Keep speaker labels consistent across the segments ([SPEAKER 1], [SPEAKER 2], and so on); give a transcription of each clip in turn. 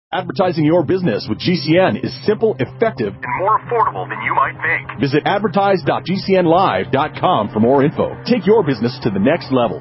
[SPEAKER 1] Advertising your business with GCN is simple, effective, and more affordable than you might think. Visit advertise.gcnlive.com for more info. Take your business to the next level.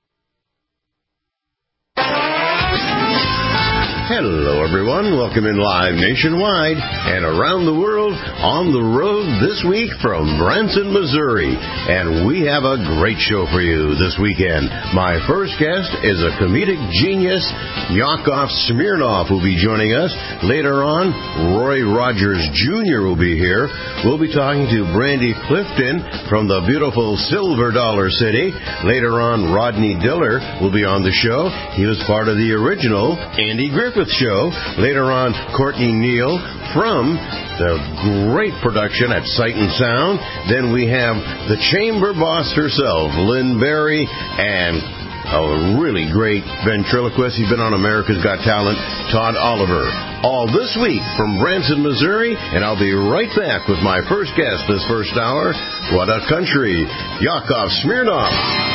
[SPEAKER 2] Hello, everyone. Welcome in live nationwide and around the world on the road this week from Branson, Missouri. And we have a great show for you this weekend. My first guest is a comedic genius, Yakov Smirnoff, will be joining us. Later on, Roy Rogers Jr. will be here. We'll be talking to Brandy Clifton from the beautiful Silver Dollar City. Later on, Rodney Diller will be on the show. He was part of the original Andy Griffith Show. Later on, Courtney Neal from the great production at Sight and Sound. Then we have the chamber boss herself, Lynn Berry, and a really great ventriloquist. He's been on America's Got Talent, Todd Oliver. All this week from Branson, Missouri, and I'll be right back with my first guest this first hour. What a country, Yakov Smirnoff.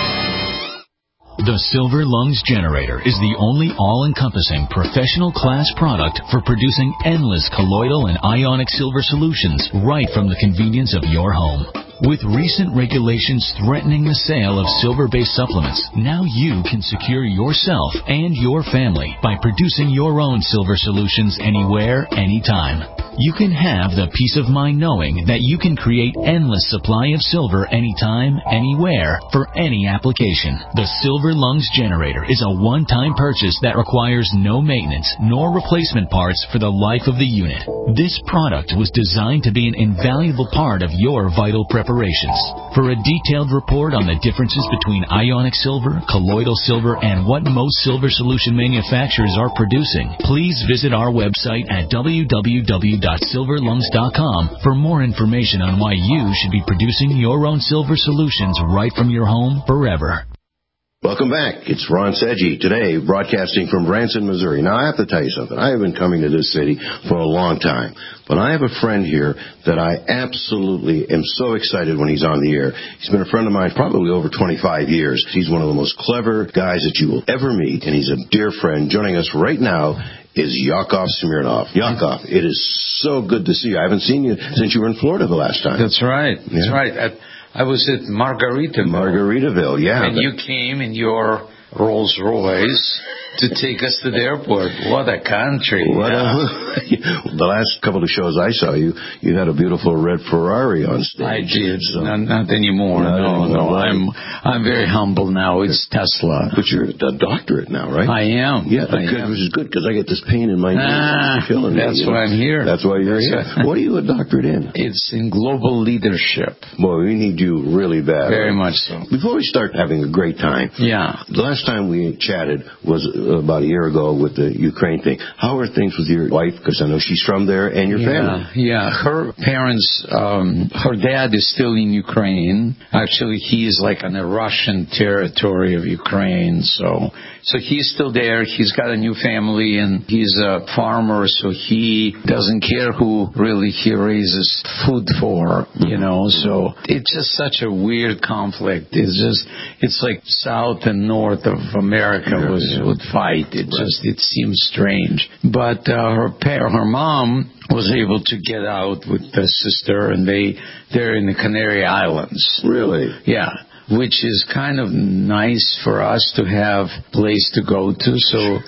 [SPEAKER 3] The Silver Lungs Generator is the only all-encompassing professional-class product for producing endless colloidal and ionic silver solutions right from the convenience of your home. With recent regulations threatening the sale of silver-based supplements, now you can secure yourself and your family by producing your own silver solutions anywhere, anytime. You can have the peace of mind knowing that you can create endless supply of silver anytime, anywhere, for any application. The Silver Lungs Generator is a one-time purchase that requires no maintenance nor replacement parts for the life of the unit. This product was designed to be an invaluable part of your vital preparations. For a detailed report on the differences between ionic silver, colloidal silver, and what most silver solution manufacturers are producing, please visit our website at www.silverlungs.com for more information on why you should be producing your own silver solutions right from your home forever.
[SPEAKER 2] Welcome back. It's Ron Seggi today, broadcasting from Branson, Missouri. Now, I have to tell you something. I have been coming to this city for a long time, but I have a friend here that I absolutely am so excited when he's on the air. He's been a friend of mine probably over 25 years. He's one of the most clever guys that you will ever meet, and he's a dear friend. Joining us right now is Yakov Smirnoff. Yakov, it is so good to see you. I haven't seen you since you were in Florida the last time.
[SPEAKER 4] That's right. That's right. I was at
[SPEAKER 2] Margaritaville, yeah.
[SPEAKER 4] And you came in your Rolls Royce to take us to the airport. What a country.
[SPEAKER 2] The last couple of shows I saw you had a beautiful red Ferrari on stage.
[SPEAKER 4] I did. So. Not anymore. No. I'm very humble now. It's Tesla.
[SPEAKER 2] But you're a doctorate now, right?
[SPEAKER 4] I am.
[SPEAKER 2] Yeah, which is good because I get this pain in my knees.
[SPEAKER 4] That's why I'm here.
[SPEAKER 2] That's why you're here. What are you a doctorate in?
[SPEAKER 4] It's in global leadership.
[SPEAKER 2] Boy, we need you really bad.
[SPEAKER 4] Very much so.
[SPEAKER 2] Before we start having a great time,
[SPEAKER 4] the
[SPEAKER 2] last time we chatted was about a year ago with the Ukraine thing. How are things with your wife? Because I know she's from there, and your family.
[SPEAKER 4] Yeah, her parents, her dad is still in Ukraine. Actually, he's like on the Russian territory of Ukraine, so he's still there. He's got a new family, and he's a farmer, so he doesn't care who really he raises food for, So it's just such a weird conflict. It's like South and North of America would fight. It seems strange. But her mom was able to get out with the sister, and they're in the Canary Islands.
[SPEAKER 2] Really?
[SPEAKER 4] Yeah. Which is kind of nice for us to have a place to go to. So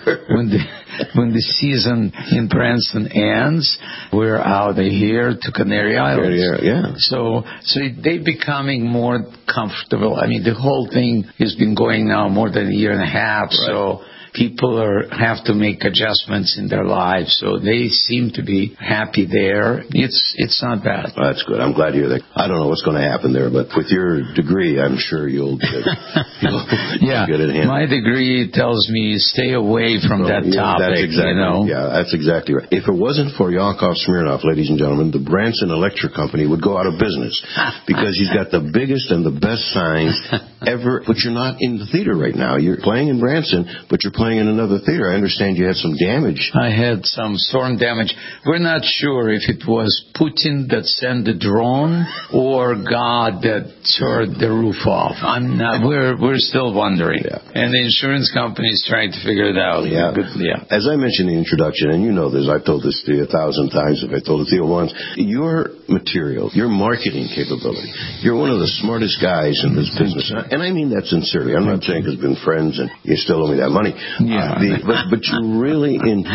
[SPEAKER 4] when the season in Branson ends, we're out of here to Canary Islands.
[SPEAKER 2] Yeah.
[SPEAKER 4] So they're becoming more comfortable. I mean, the whole thing has been going now more than a year and a half. Right. So people have to make adjustments in their lives, so they seem to be happy there. It's not bad.
[SPEAKER 2] Well, that's good. I'm glad you're there. I don't know what's going to happen there, but with your degree, I'm sure you'll get it handled.
[SPEAKER 4] My degree tells me stay away from that topic.
[SPEAKER 2] That's exactly, that's exactly right. If it wasn't for Yakov Smirnoff, ladies and gentlemen, the Branson Electric Company would go out of business because he's got the biggest and the best signs ever. But you're not in the theater right now. You're playing in Branson, but you're playing in another theater. I understand you had some damage.
[SPEAKER 4] I had some storm damage. We're not sure if it was Putin that sent the drone or God that tore the roof off? I'm not. We're still wondering, and the insurance company is trying to figure it out.
[SPEAKER 2] Yeah. As I mentioned in the introduction, and you know this, I've told this to you 1,000 times if I told it to you once, your material, your marketing capability, you're one of the smartest guys in this business. And I mean that sincerely. I'm not saying because we've been friends and you still owe me that money. But you really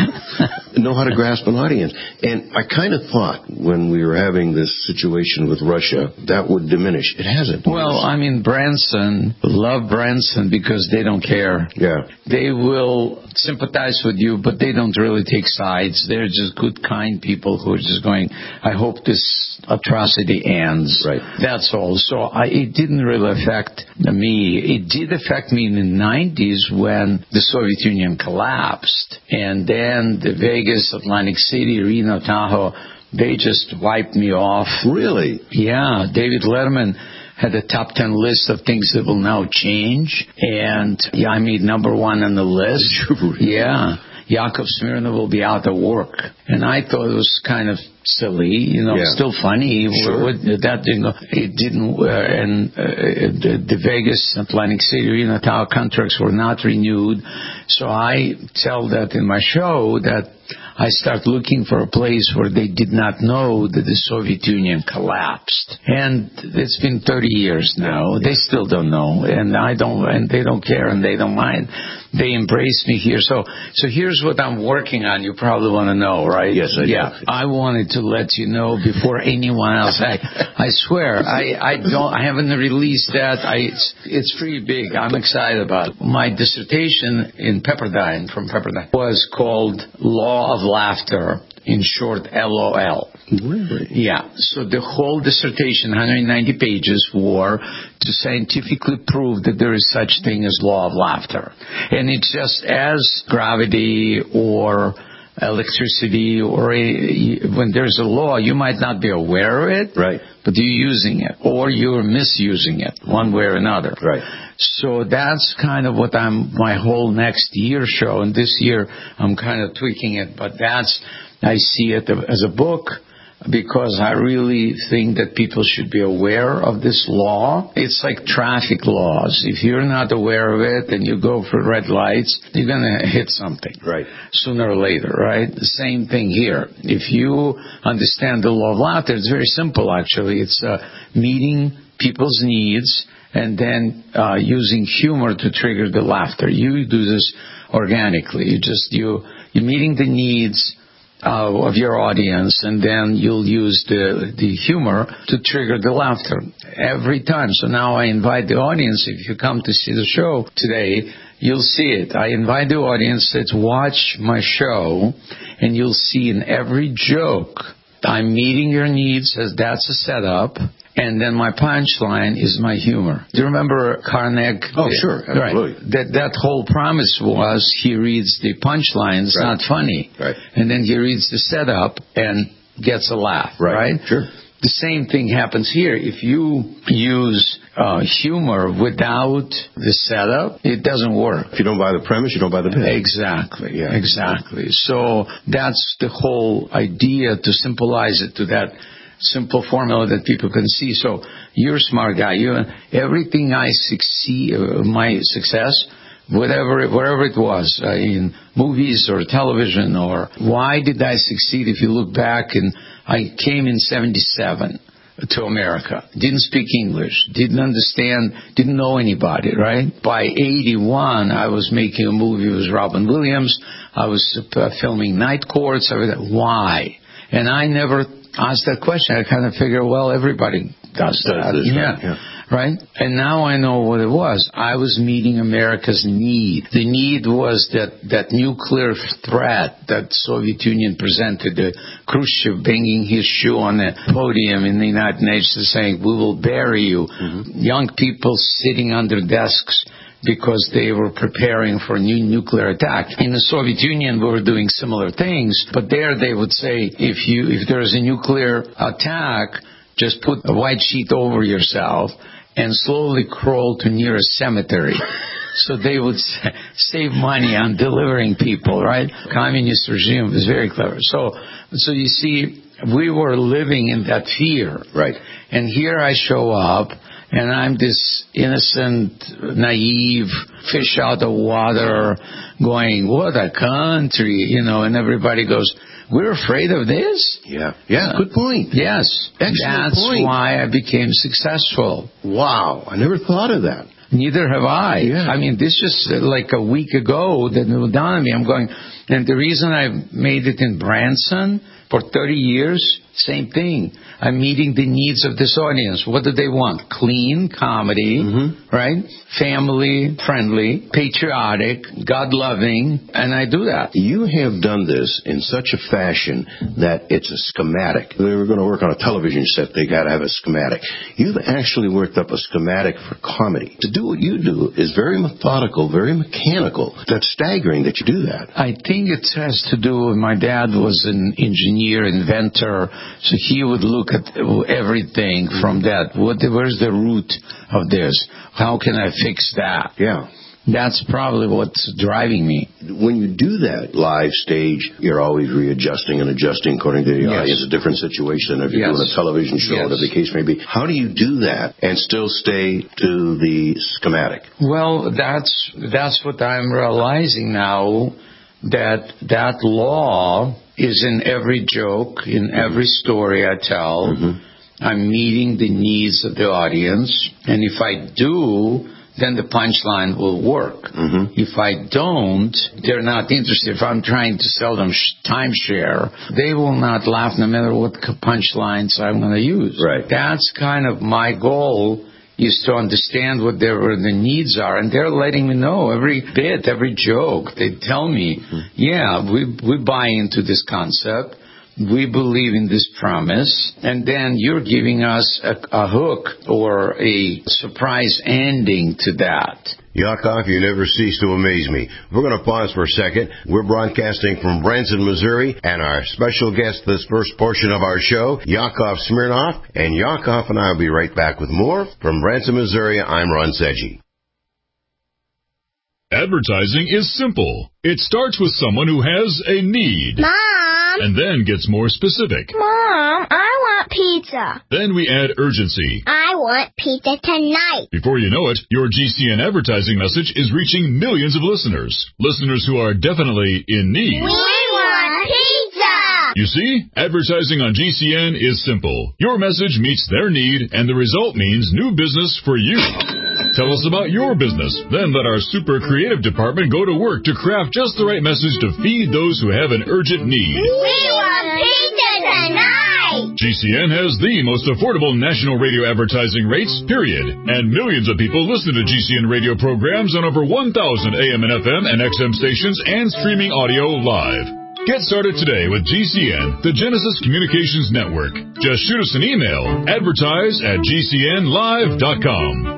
[SPEAKER 2] know how to grasp an audience. And I kind of thought when we were having this situation with Russia, that would diminish. It hasn't.
[SPEAKER 4] Well, I mean, Branson, love Branson because they don't care.
[SPEAKER 2] Yeah.
[SPEAKER 4] They will sympathize with you, but they don't really take sides. They're just good, kind people who are just going, I hope this atrocity ends.
[SPEAKER 2] Right.
[SPEAKER 4] That's all. So it didn't really affect me. It did affect me in the 90s when the Soviet Union collapsed. And then the Vegas, Atlantic City, Reno, Tahoe, they just wiped me off.
[SPEAKER 2] Really?
[SPEAKER 4] Yeah. David Letterman had a top 10 list of things that will now change. And I made number 1 on the list. Yeah. Yakov Smirnov will be out of work. And I thought it was kind of silly, still funny.
[SPEAKER 2] Sure.
[SPEAKER 4] That didn't go. It didn't, and the Vegas, Atlantic City, Reno, Tahoe contracts were not renewed. So I tell that in my show that I start looking for a place where they did not know that the Soviet Union collapsed. And it's been 30 years now. They still don't know, and they don't care, and they don't mind. They embrace me here. So here's what I'm working on. You probably want to know, right?
[SPEAKER 2] Yes, I do.
[SPEAKER 4] Yeah. I wanted to let you know before anyone else. I swear, I haven't released that. It's pretty big. I'm excited about it. My dissertation in Pepperdine, from Pepperdine, was called Law of Laughter, in short, LOL.
[SPEAKER 2] Really?
[SPEAKER 4] Yeah. So the whole dissertation, 190 pages, were to scientifically prove that there is such thing as law of laughter. And it's just as gravity or electricity, or when there's a law, you might not be aware of it,
[SPEAKER 2] right,
[SPEAKER 4] but you're using it, or you're misusing it one way or another.
[SPEAKER 2] Right.
[SPEAKER 4] So that's kind of what my whole next year show, and this year I'm kind of tweaking it, but I see it as a book because I really think that people should be aware of this law. It's like traffic laws. If you're not aware of it and you go for red lights, you're going to hit something.
[SPEAKER 2] Right.
[SPEAKER 4] Sooner or later, right? The same thing here. If you understand the law of laughter, it's very simple, actually. It's meeting people's needs and then using humor to trigger the laughter. You do this organically. You're meeting the needs of your audience, and then you'll use the humor to trigger the laughter every time. So now I invite the audience, if you come to see the show today, you'll see it. I invite the audience to watch my show, and you'll see in every joke, I'm meeting your needs, as that's a setup, and then my punchline is my humor. Do you remember Carnegie?
[SPEAKER 2] Oh, sure. Absolutely.
[SPEAKER 4] Right. That whole promise was he reads the punchline. It's not funny.
[SPEAKER 2] Right.
[SPEAKER 4] And then he reads the setup and gets a laugh. Right?
[SPEAKER 2] Sure.
[SPEAKER 4] The same thing happens here. If you use humor without the setup, it doesn't work.
[SPEAKER 2] If you don't buy the premise, you don't buy the pitch.
[SPEAKER 4] Exactly. Yeah. Exactly. So that's the whole idea, to symbolize it to that simple formula that people can see. So you're a smart guy. Everything I succeed, my success, wherever it was, in movies or television, or why did I succeed? If you look back, and I came in 1977 to America, didn't speak English, didn't understand, didn't know anybody, right? By 1981, I was making a movie with Robin Williams. I was filming Night Courts. Why? And I never asked that question. I kind of figure, well, everybody does that.
[SPEAKER 2] Yeah.
[SPEAKER 4] Right? And now I know what it was. I was meeting America's need. The need was that nuclear threat that Soviet Union presented, Khrushchev banging his shoe on the podium in the United Nations saying, we will bury you. Mm-hmm. Young people sitting under desks because they were preparing for a new nuclear attack. In the Soviet Union, we were doing similar things, but there they would say, if there is a nuclear attack, just put a white sheet over yourself and slowly crawl to nearest cemetery. So they would save money on delivering people, right? Communist regime was very clever. So you see, we were living in that fear.
[SPEAKER 2] Right.
[SPEAKER 4] And here I show up, and I'm this innocent, naive fish out of water going, what a country, and everybody goes, we're afraid of this?
[SPEAKER 2] Yeah, good point.
[SPEAKER 4] Yes.
[SPEAKER 2] Excellent
[SPEAKER 4] That's
[SPEAKER 2] point.
[SPEAKER 4] why I became successful.
[SPEAKER 2] Wow, I never thought of that.
[SPEAKER 4] Neither have I.
[SPEAKER 2] Yeah.
[SPEAKER 4] I mean, this just like a week ago that it dawned on me. I'm going, and the reason I made it in Branson for 30 years, same thing. I'm meeting the needs of this audience. What do they want? Clean comedy, right? Family friendly, patriotic, God-loving, and I do that.
[SPEAKER 2] You have done this in such a fashion that it's a schematic. They were going to work on a television set, they got to have a schematic. You've actually worked up a schematic for comedy. To do what you do is very methodical, very mechanical. That's staggering that you do that.
[SPEAKER 4] I think it has to do with my dad was an engineer, inventor, so he would look at everything from that. Where's the root of this? How can I fix that?
[SPEAKER 2] Yeah.
[SPEAKER 4] That's probably what's driving me.
[SPEAKER 2] When you do that live stage, you're always readjusting and adjusting according to the audience, a different situation if you're doing a television show, whatever the case may be. How do you do that and still stay to the schematic?
[SPEAKER 4] Well, that's what I'm realizing now, that law is in every joke, in every story I tell. I'm meeting the needs of the audience, and if I do, then the punchline will work. If I don't, they're not interested. If I'm trying to sell them timeshare, they will not laugh no matter what punchlines I'm going to use.
[SPEAKER 2] Right.
[SPEAKER 4] That's kind of my goal, is to understand what the needs are, and they're letting me know every bit, every joke. They tell me, we buy into this concept. We believe in this premise, and then you're giving us a hook or a surprise ending to that.
[SPEAKER 2] Yakov, you never cease to amaze me. We're going to pause for a second. We're broadcasting from Branson, Missouri, and our special guest this first portion of our show, Yakov Smirnoff. And Yakov and I will be right back with more. From Branson, Missouri, I'm Ron Seggi.
[SPEAKER 5] Advertising is simple. It starts with someone who has a need.
[SPEAKER 6] Mom!
[SPEAKER 5] And then gets more specific.
[SPEAKER 6] Mom, I want pizza.
[SPEAKER 5] Then we add urgency.
[SPEAKER 6] I want pizza tonight.
[SPEAKER 5] Before you know it, your GCN advertising message is reaching millions of listeners. Listeners who are definitely in need.
[SPEAKER 6] We want pizza!
[SPEAKER 5] You see, advertising on GCN is simple. Your message meets their need, and the result means new business for you. Tell us about your business. Then let our super creative department go to work to craft just the right message to feed those who have an urgent need.
[SPEAKER 6] We want pizza tonight!
[SPEAKER 5] GCN has the most affordable national radio advertising rates, period. And millions of people listen to GCN radio programs on over 1,000 AM and FM and XM stations and streaming audio live. Get started today with GCN, the Genesis Communications Network. Just shoot us an email, advertise@gcnlive.com.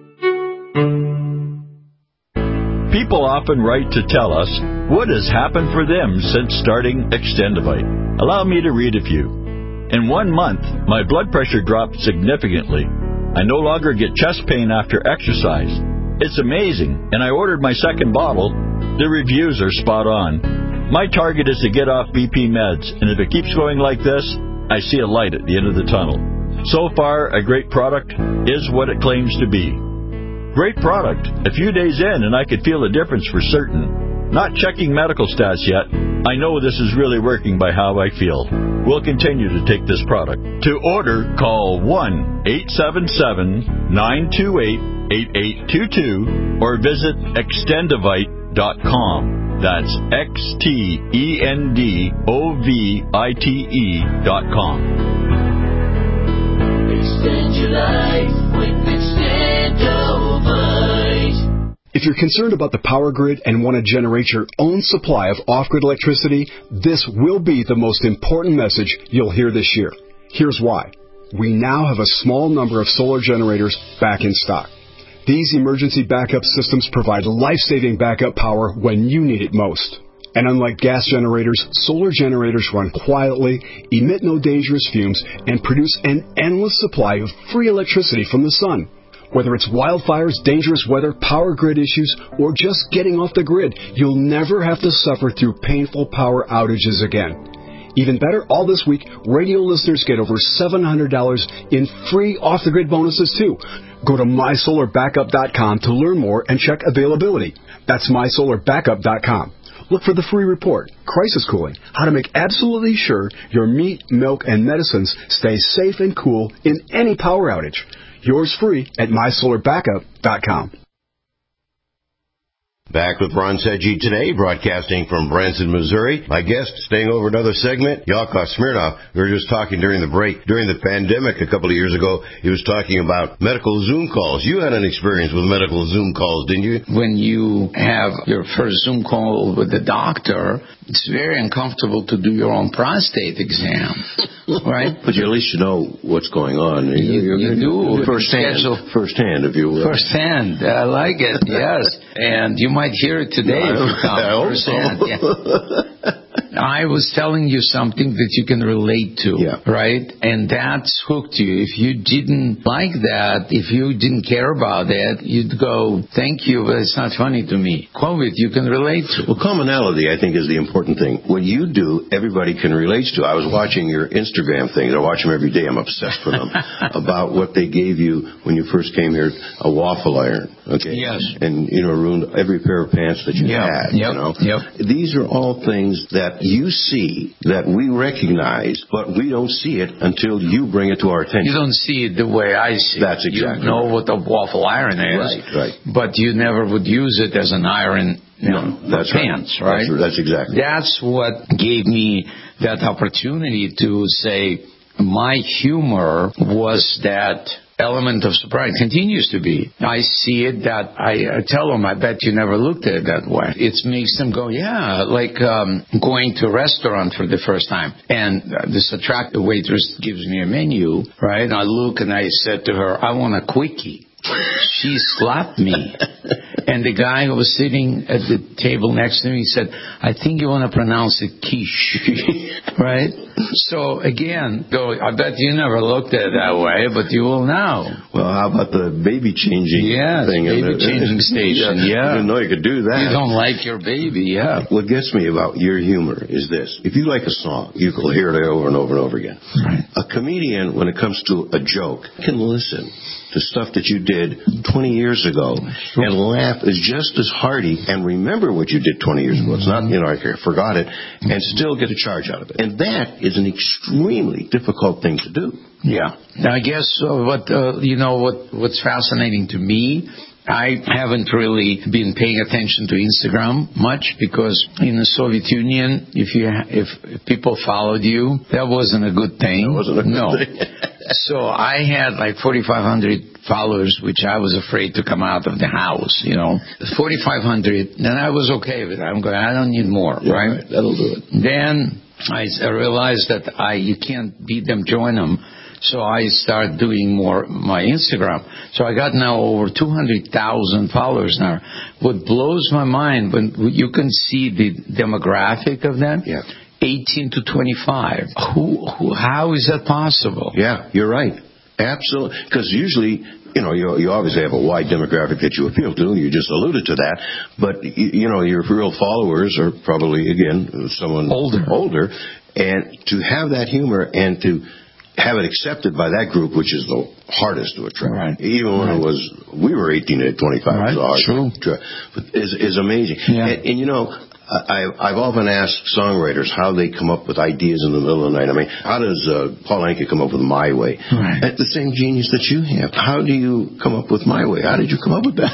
[SPEAKER 7] People often write to tell us what has happened for them since starting Extendivite. Allow me to read a few. In 1 month, my blood pressure dropped significantly. I no longer get chest pain after exercise. It's amazing, and I ordered my second bottle. The reviews are spot on. My target is to get off BP meds, and if it keeps going like this, I see a light at the end of the tunnel. So far, a great product is what it claims to be. Great product. A few days in, and I could feel a difference for certain. Not checking medical stats yet. I know this is really working by how I feel. We'll continue to take this product. To order, call 1-877-928-8822 or visit extendivite.com. That's extendovite.com.
[SPEAKER 8] Extend your life with Extendovite.
[SPEAKER 9] If you're concerned about the power grid and want to generate your own supply of off-grid electricity, this will be the most important message you'll hear this year. Here's why. We now have a small number of solar generators back in stock. These emergency backup systems provide life-saving backup power when you need it most. And unlike gas generators, solar generators run quietly, emit no dangerous fumes, and produce an endless supply of free electricity from the sun. Whether it's wildfires, dangerous weather, power grid issues, or just getting off the grid, you'll never have to suffer through painful power outages again. Even better, all this week, radio listeners get over $700 in free off-the-grid bonuses, too. Go to MySolarBackup.com to learn more and check availability. That's MySolarBackup.com. Look for the free report, Crisis Cooling, how to make absolutely sure your meat, milk, and medicines stay safe and cool in any power outage. Yours free at MySolarBackup.com.
[SPEAKER 2] Back with Ron Sedgy today, broadcasting from Branson, Missouri. My guest, staying over another segment, Yakov Smirnoff. We were just talking during the break. During the pandemic a couple of years ago, he was talking about medical Zoom calls. You had an experience with medical Zoom calls, didn't you?
[SPEAKER 4] When you have your first Zoom call with the doctor, it's very uncomfortable to do your own prostate exam, right?
[SPEAKER 2] But at least you know what's going on.
[SPEAKER 4] You do.
[SPEAKER 2] Firsthand, if you will.
[SPEAKER 4] Firsthand. I like it, yes. And you might hear it today if you come.
[SPEAKER 2] I hope so.
[SPEAKER 4] Yeah. I was telling you something that you can relate to, right? And that's hooked you. If you didn't like that, if you didn't care about it, you'd go, thank you, but it's not funny to me. COVID, you can relate to.
[SPEAKER 2] Well, commonality, I think, is the important thing. What you do, everybody can relate to. I was watching your Instagram thing. I watch them every day. I'm obsessed with them. About what they gave you when you first came here, a waffle iron. Okay?
[SPEAKER 4] Yes.
[SPEAKER 2] And, ruined every pair of pants that you had. These are all things that you see, that we recognize, but we don't see it until you bring it to our attention.
[SPEAKER 4] You don't see it the way I see it.
[SPEAKER 2] That's exactly
[SPEAKER 4] You know what a waffle iron is.
[SPEAKER 2] Right.
[SPEAKER 4] But you never would use it as an iron
[SPEAKER 2] that's
[SPEAKER 4] pants, right?
[SPEAKER 2] That's exactly.
[SPEAKER 4] That's what gave me that opportunity to say my humor was that element of surprise. Continues to be. I see it that I tell them, I bet you never looked at it that way. It makes them go, yeah, like going to a restaurant for the first time. And this attractive waitress gives me a menu, right? And I look and I said to her, I want a quickie. She slapped me. And the guy who was sitting at the table next to me said, I think you want to pronounce it quiche. Right? So, again, I bet you never looked at it that way, but you will now.
[SPEAKER 2] Well, how about the baby changing thing?
[SPEAKER 4] Baby changing station,
[SPEAKER 2] I didn't know you could do that.
[SPEAKER 4] You don't like your baby,
[SPEAKER 2] What gets me about your humor is this. If you like a song, you can hear it over and over and over again.
[SPEAKER 4] Right.
[SPEAKER 2] A comedian, when it comes to a joke, can listen to stuff that you did 20 years ago and laugh is just as hearty and remember what you did 20 years ago. It's not, I forgot it, and still get a charge out of it. And that is an extremely difficult thing to do.
[SPEAKER 4] Yeah. Now, I guess what's fascinating to me, I haven't really been paying attention to Instagram much because in the Soviet Union, if people followed you, that wasn't a good thing.
[SPEAKER 2] That wasn't a good thing.
[SPEAKER 4] So I had like 4,500 followers, which I was afraid to come out of the house, 4,500, and I was okay with it. I'm going, I don't need more, right?
[SPEAKER 2] That'll do it.
[SPEAKER 4] Then I realized that you can't beat them, join them. So I started doing more my Instagram. So I got now over 200,000 followers now. What blows my mind, when you can see the demographic of them, 18 to 25. How is that possible?
[SPEAKER 2] Yeah, you're right. Absolutely. Because usually, you obviously have a wide demographic that you appeal to. You just alluded to that. But, your real followers are probably, again, someone older. And to have that humor and to have it accepted by that group, which is the hardest to attract.
[SPEAKER 4] Right.
[SPEAKER 2] Even when we were 18 to 25,
[SPEAKER 4] right.
[SPEAKER 2] It was hard
[SPEAKER 4] True.
[SPEAKER 2] But is amazing.
[SPEAKER 4] Yeah.
[SPEAKER 2] And I've often asked songwriters how they come up with ideas in the middle of the night. I mean, how does Paul Anka come up with My Way?
[SPEAKER 4] Right.
[SPEAKER 2] That's the same genius that you have. How do you come up with My Way? How did you come up with that?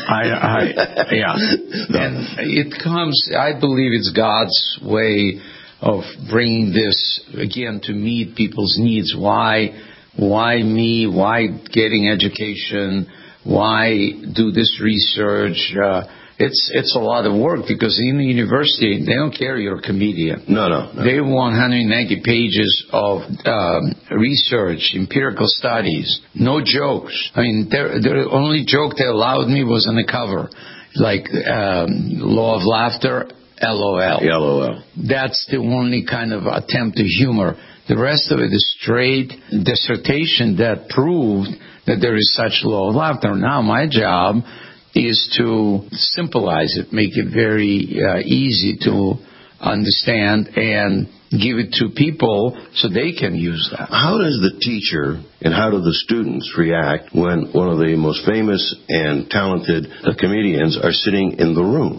[SPEAKER 4] And it comes, I believe it's God's way of bringing this, again, to meet people's needs. Why me? Why getting education? Why do this research? It's a lot of work because in the university, they don't care you're a comedian.
[SPEAKER 2] No.
[SPEAKER 4] They want 190 pages of research, empirical studies, no jokes. I mean, the only joke they allowed me was on the cover, like Law of Laughter, LOL.
[SPEAKER 2] LOL.
[SPEAKER 4] That's the only kind of attempt to humor. The rest of it is straight dissertation that proved that there is such law of laughter. Now my job is to symbolize it, make it very easy to understand and give it to people so they can use that.
[SPEAKER 2] How does the teacher and how do the students react when one of the most famous and talented comedians are sitting in the room?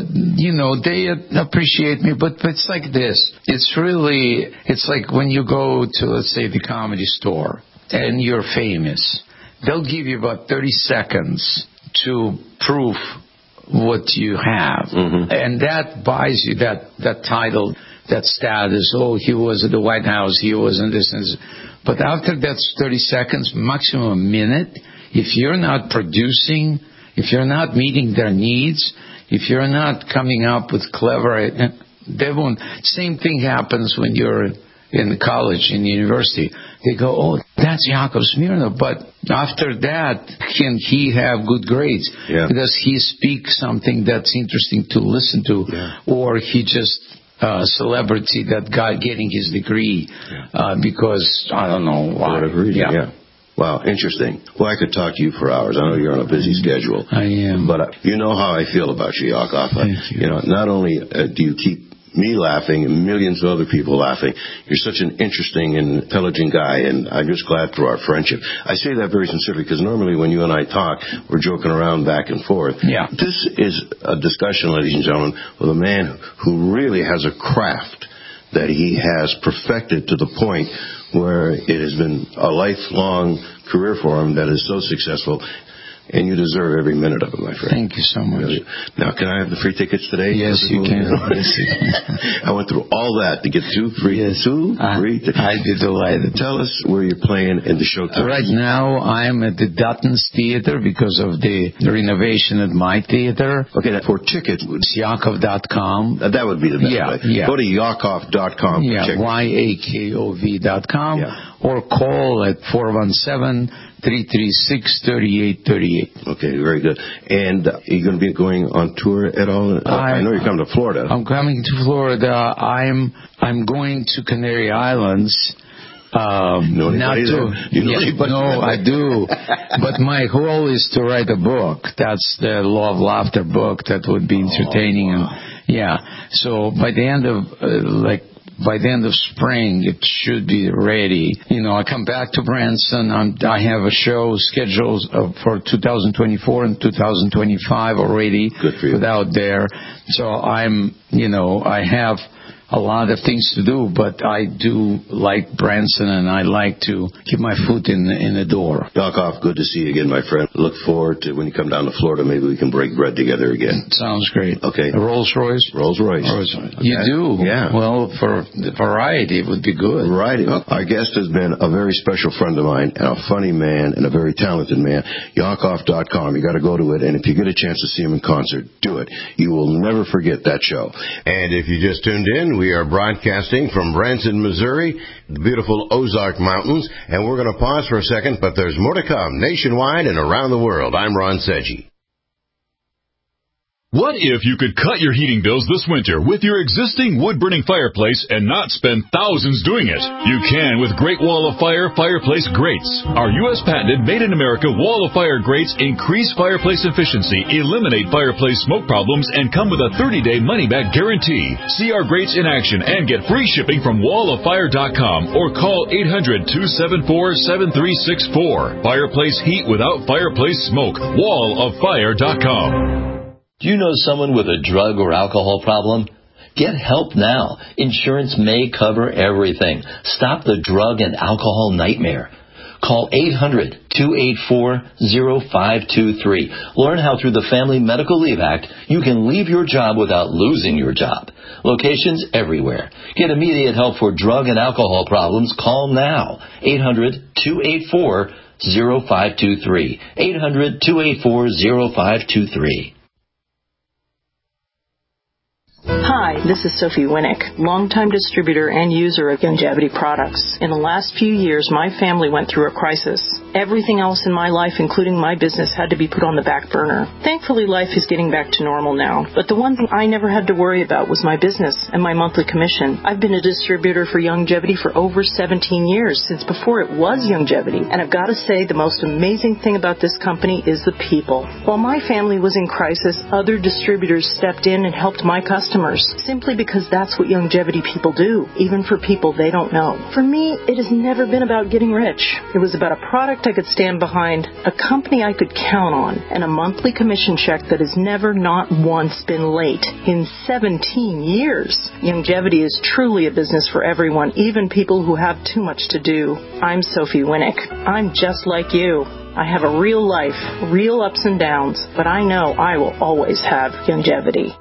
[SPEAKER 4] They appreciate me, but it's like this. It's like when you go to, let's say, the Comedy Store and you're famous. They'll give you about 30 seconds to prove what you have. Mm-hmm. And that buys you that title, that status. Oh, he was at the White House, he was in this and this. But after that 30 seconds, maximum a minute, if you're not producing, if you're not meeting their needs, if you're not coming up with clever, they won't. Same thing happens when you're in college, in university. They go, oh, that's Yakov Smirnoff. But after that, can he have good grades? Yeah. Because he speaks something that's interesting to listen to, or he just celebrity that guy getting his degree because I don't know why.
[SPEAKER 2] Yeah. Wow, interesting. Well, I could talk to you for hours. I know you're on a busy schedule.
[SPEAKER 4] I am.
[SPEAKER 2] But you know how I feel about you, Yakov.
[SPEAKER 4] Thank you.
[SPEAKER 2] Not only do you keep me laughing and millions of other people laughing, you're such an interesting and intelligent guy, and I'm just glad for our friendship. I say that very sincerely because normally when you and I talk, we're joking around back and forth.
[SPEAKER 4] Yeah.
[SPEAKER 2] This is a discussion, ladies and gentlemen, with a man who really has a craft that he has perfected to the point where it has been a lifelong career for him that is so successful. And you deserve every minute of it, my friend.
[SPEAKER 4] Thank you so much.
[SPEAKER 2] Really. Now, can I have the free tickets today?
[SPEAKER 4] Yes, you can.
[SPEAKER 2] I went through all that to get two free tickets.
[SPEAKER 4] I'd be delighted.
[SPEAKER 2] Tell us where you're playing in the show time.
[SPEAKER 4] Right now, I'm at the Dutton's Theater because of the renovation at my theater.
[SPEAKER 2] Okay, for tickets,
[SPEAKER 4] it's Yakov.com.
[SPEAKER 2] That would be the best way.
[SPEAKER 4] Yeah.
[SPEAKER 2] Go to Yakov.com.
[SPEAKER 4] Yeah, Yakov.com.
[SPEAKER 2] Yeah.
[SPEAKER 4] Or call at 417-336-3838.
[SPEAKER 2] Okay, very good. And are you going to be going on tour at all? I know you're coming to Florida.
[SPEAKER 4] I'm coming to Florida. I'm going to Canary Islands.
[SPEAKER 2] I
[SPEAKER 4] do. But my goal is to write a book. That's the Law of Laughter book that would be entertaining.
[SPEAKER 2] Wow.
[SPEAKER 4] So by the end of spring, it should be ready. I come back to Branson. I have a show scheduled for 2024 and 2025 already.
[SPEAKER 2] Good for you.
[SPEAKER 4] Without there. So I have a lot of things to do, but I do like Branson, and I like to keep my foot in the door.
[SPEAKER 2] Yakov, good to see you again, my friend. Look forward to when you come down to Florida, maybe we can break bread together again.
[SPEAKER 4] Sounds great.
[SPEAKER 2] Okay.
[SPEAKER 4] A Rolls-Royce?
[SPEAKER 2] Rolls-Royce.
[SPEAKER 4] Okay. You do?
[SPEAKER 2] Yeah.
[SPEAKER 4] Well, for the variety, it would be good.
[SPEAKER 2] Variety. Our guest has been a very special friend of mine, and a funny man, and a very talented man. Yakov.com. You got to go to it, and if you get a chance to see him in concert, do it. You will never forget that show. And if you just tuned in, we are broadcasting from Branson, Missouri, the beautiful Ozark Mountains, and we're going to pause for a second, but there's more to come nationwide and around the world. I'm Ron Sedgey.
[SPEAKER 5] What if you could cut your heating bills this winter with your existing wood-burning fireplace and not spend thousands doing it? You can with Great Wall of Fire fireplace grates. Our U.S. patented made-in-America Wall of Fire grates increase fireplace efficiency, eliminate fireplace smoke problems, and come with a 30-day money-back guarantee. See our grates in action and get free shipping from walloffire.com or call 800-274-7364. Fireplace heat without fireplace smoke. walloffire.com.
[SPEAKER 8] Do you know someone with a drug or alcohol problem? Get help now. Insurance may cover everything. Stop the drug and alcohol nightmare. Call 800-284-0523. Learn how through the Family Medical Leave Act, you can leave your job without losing your job. Locations everywhere. Get immediate help for drug and alcohol problems. Call now. 800-284-0523. 800-284-0523.
[SPEAKER 10] Hi, this is Sophie Winnick, longtime distributor and user of longevity products. In the last few years, my family went through a crisis. Everything else in my life, including my business, had to be put on the back burner. Thankfully, life is getting back to normal now. But the one thing I never had to worry about was my business and my monthly commission. I've been a distributor for Youngevity for over 17 years, since before it was Youngevity. And I've got to say, the most amazing thing about this company is the people. While my family was in crisis, other distributors stepped in and helped my customers, simply because that's what Youngevity people do, even for people they don't know. For me, it has never been about getting rich. It was about a product I could stand behind, a company I could count on, and a monthly commission check that has never, not once, been late in 17 years. Youngevity is truly a business for everyone, even people who have too much to do. I'm Sophie Winnick. I'm just like you. I have a real life, real ups and downs, but I know I will always have Youngevity.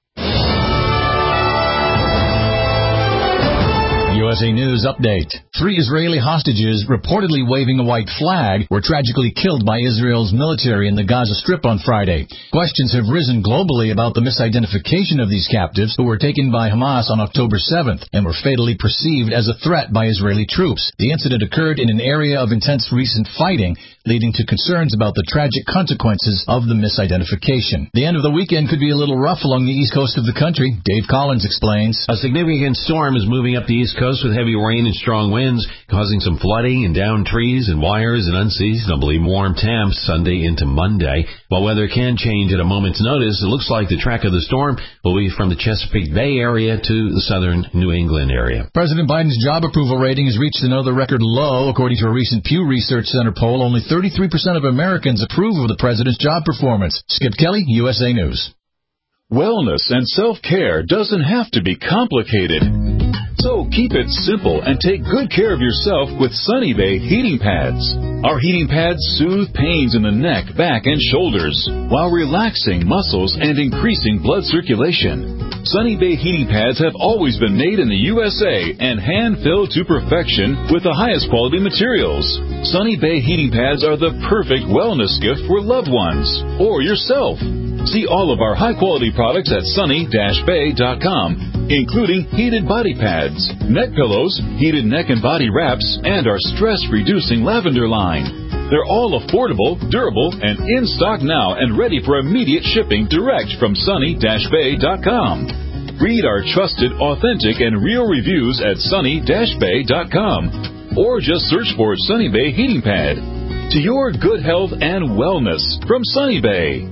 [SPEAKER 3] USA News Update. 3 Israeli hostages reportedly waving a white flag were tragically killed by Israel's military in the Gaza Strip on Friday. Questions have risen globally about the misidentification of these captives who were taken by Hamas on October 7th and were fatally perceived as a threat by Israeli troops. The incident occurred in an area of intense recent fighting, leading to concerns about the tragic consequences of the misidentification. The end of the weekend could be a little rough along the east coast of the country. Dave Collins explains.
[SPEAKER 11] A significant storm is moving up the east coast with heavy rain and strong winds, causing some flooding and downed trees and wires and unseasonably warm temps Sunday into Monday. While weather can change at a moment's notice, it looks like the track of the storm will be from the Chesapeake Bay area to the southern New England area.
[SPEAKER 3] President Biden's job approval rating has reached another record low. According to a recent Pew Research Center poll, only 33% of Americans approve of the president's job performance. Skip Kelly, USA News.
[SPEAKER 5] Wellness and self-care doesn't have to be complicated. So keep it simple and take good care of yourself with Sunny Bay heating pads. Our heating pads soothe pains in the neck, back, and shoulders while relaxing muscles and increasing blood circulation. Sunny Bay heating pads have always been made in the USA and hand-filled to perfection with the highest quality materials. Sunny Bay heating pads are the perfect wellness gift for loved ones or yourself. See all of our high-quality products at sunny-bay.com, including heated body pads, neck pillows, heated neck and body wraps, and our stress-reducing lavender line. They're all affordable, durable, and in stock now and ready for immediate shipping direct from sunny-bay.com. Read our trusted, authentic, and real reviews at sunny-bay.com, or just search for Sunny Bay Heating Pad. To your good health and wellness from Sunny Bay.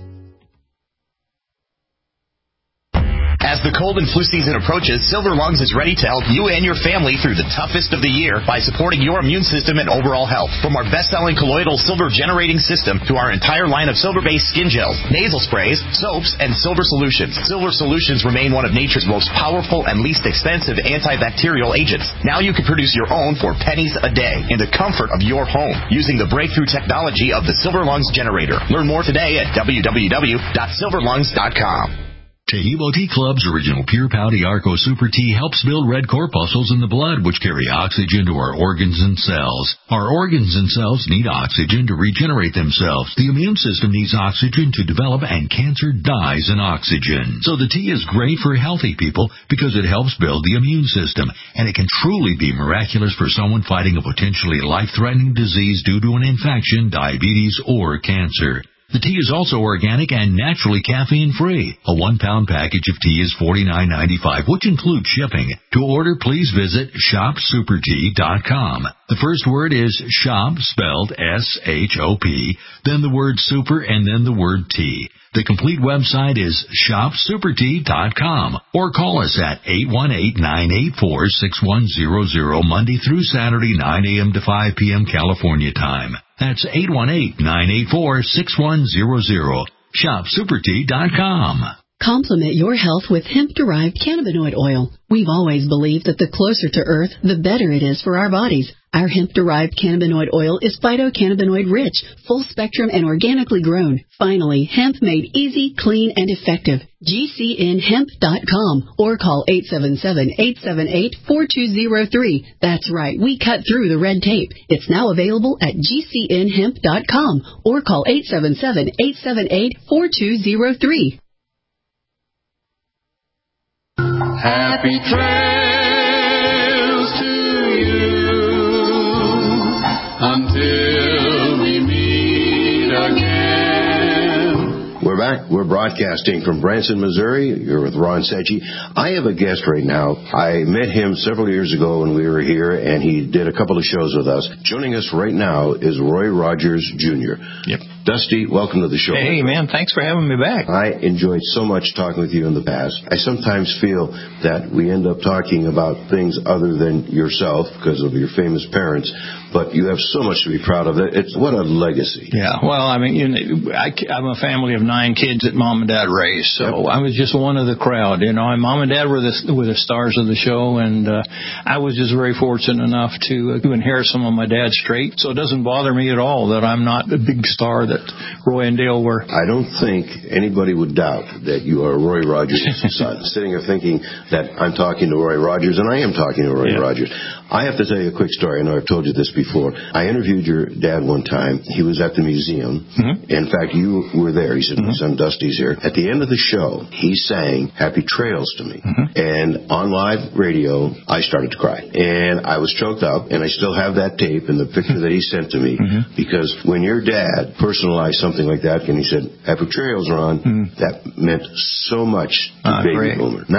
[SPEAKER 1] As the cold and flu season approaches, Silver Lungs is ready to help you and your family through the toughest of the year by supporting your immune system and overall health. From our best-selling colloidal silver generating system to our entire line of silver-based skin gels, nasal sprays, soaps, and silver solutions. Silver solutions remain one of nature's most powerful and least expensive antibacterial agents. Now you can produce your own for pennies a day in the comfort of your home using the breakthrough technology of the Silver Lungs generator. Learn more today at www.silverlungs.com.
[SPEAKER 12] Tehebo Tea Club's original Pure Pouty Arco Super Tea helps build red corpuscles in the blood, which carry oxygen to our organs and cells. Our organs and cells need oxygen to regenerate themselves. The immune system needs oxygen to develop, and cancer dies in oxygen. So the tea is great for healthy people because it helps build the immune system, and it can truly be miraculous for someone fighting a potentially life-threatening disease due to an infection, diabetes, or cancer. The tea is also organic and naturally caffeine-free. A 1-pound package of tea is $49.95, which includes shipping. To order, please visit shopsupertea.com. The first word is shop, spelled S-H-O-P, then the word super, and then the word tea. The complete website is shopsupertea.com, or call us at 818-984-6100 Monday through Saturday, 9 a.m. to 5 p.m. California time. That's 818-984-6100. Shopsupertea.com.
[SPEAKER 13] Complement your health with hemp-derived cannabinoid oil. We've always believed that the closer to Earth, the better it is for our bodies. Our hemp-derived cannabinoid oil is phytocannabinoid-rich, full-spectrum, and organically grown. Finally, hemp made easy, clean, and effective. GCNhemp.com or call 877-878-4203. That's right, we cut through the red tape. It's now available at GCNhemp.com or call 877-878-4203.
[SPEAKER 14] Happy trails to you until
[SPEAKER 2] We're broadcasting from Branson, Missouri. You're with Ron Secchi. I have a guest right now. I met him several years ago when we were here, and he did a couple of shows with us. Joining us right now is Roy Rogers, Jr.
[SPEAKER 15] Yep.
[SPEAKER 2] Dusty, welcome to the show.
[SPEAKER 15] Hey, man, thanks for having me back.
[SPEAKER 2] I enjoyed so much talking with you in the past. I sometimes feel that we end up talking about things other than yourself because of your famous parents, but you have so much to be proud of. What a legacy.
[SPEAKER 15] Yeah, well, I mean, I'm a family of 9 kids that Mom and Dad raised, so I was just one of the crowd. And Mom and Dad were the stars of the show, and I was just very fortunate enough to inherit some of my dad's traits, so it doesn't bother me at all that I'm not a big star that Roy and Dale were.
[SPEAKER 2] I don't think anybody would doubt that you are Roy Rogers' son. Sitting here thinking that I'm talking to Roy Rogers, and I am talking to Roy Rogers. I have to tell you a quick story. I know I've told you this before. I interviewed your dad one time. He was at the museum. In fact, you were there. He said, my son Dusty's here. At the end of the show, he sang Happy Trails to me. And on live radio, I started to cry. And I was choked up, and I still have that tape and the picture that he sent to me, because when your dad personalized something like that, and he said, Happy Trails, Ron, that meant so much to Baby Boomer.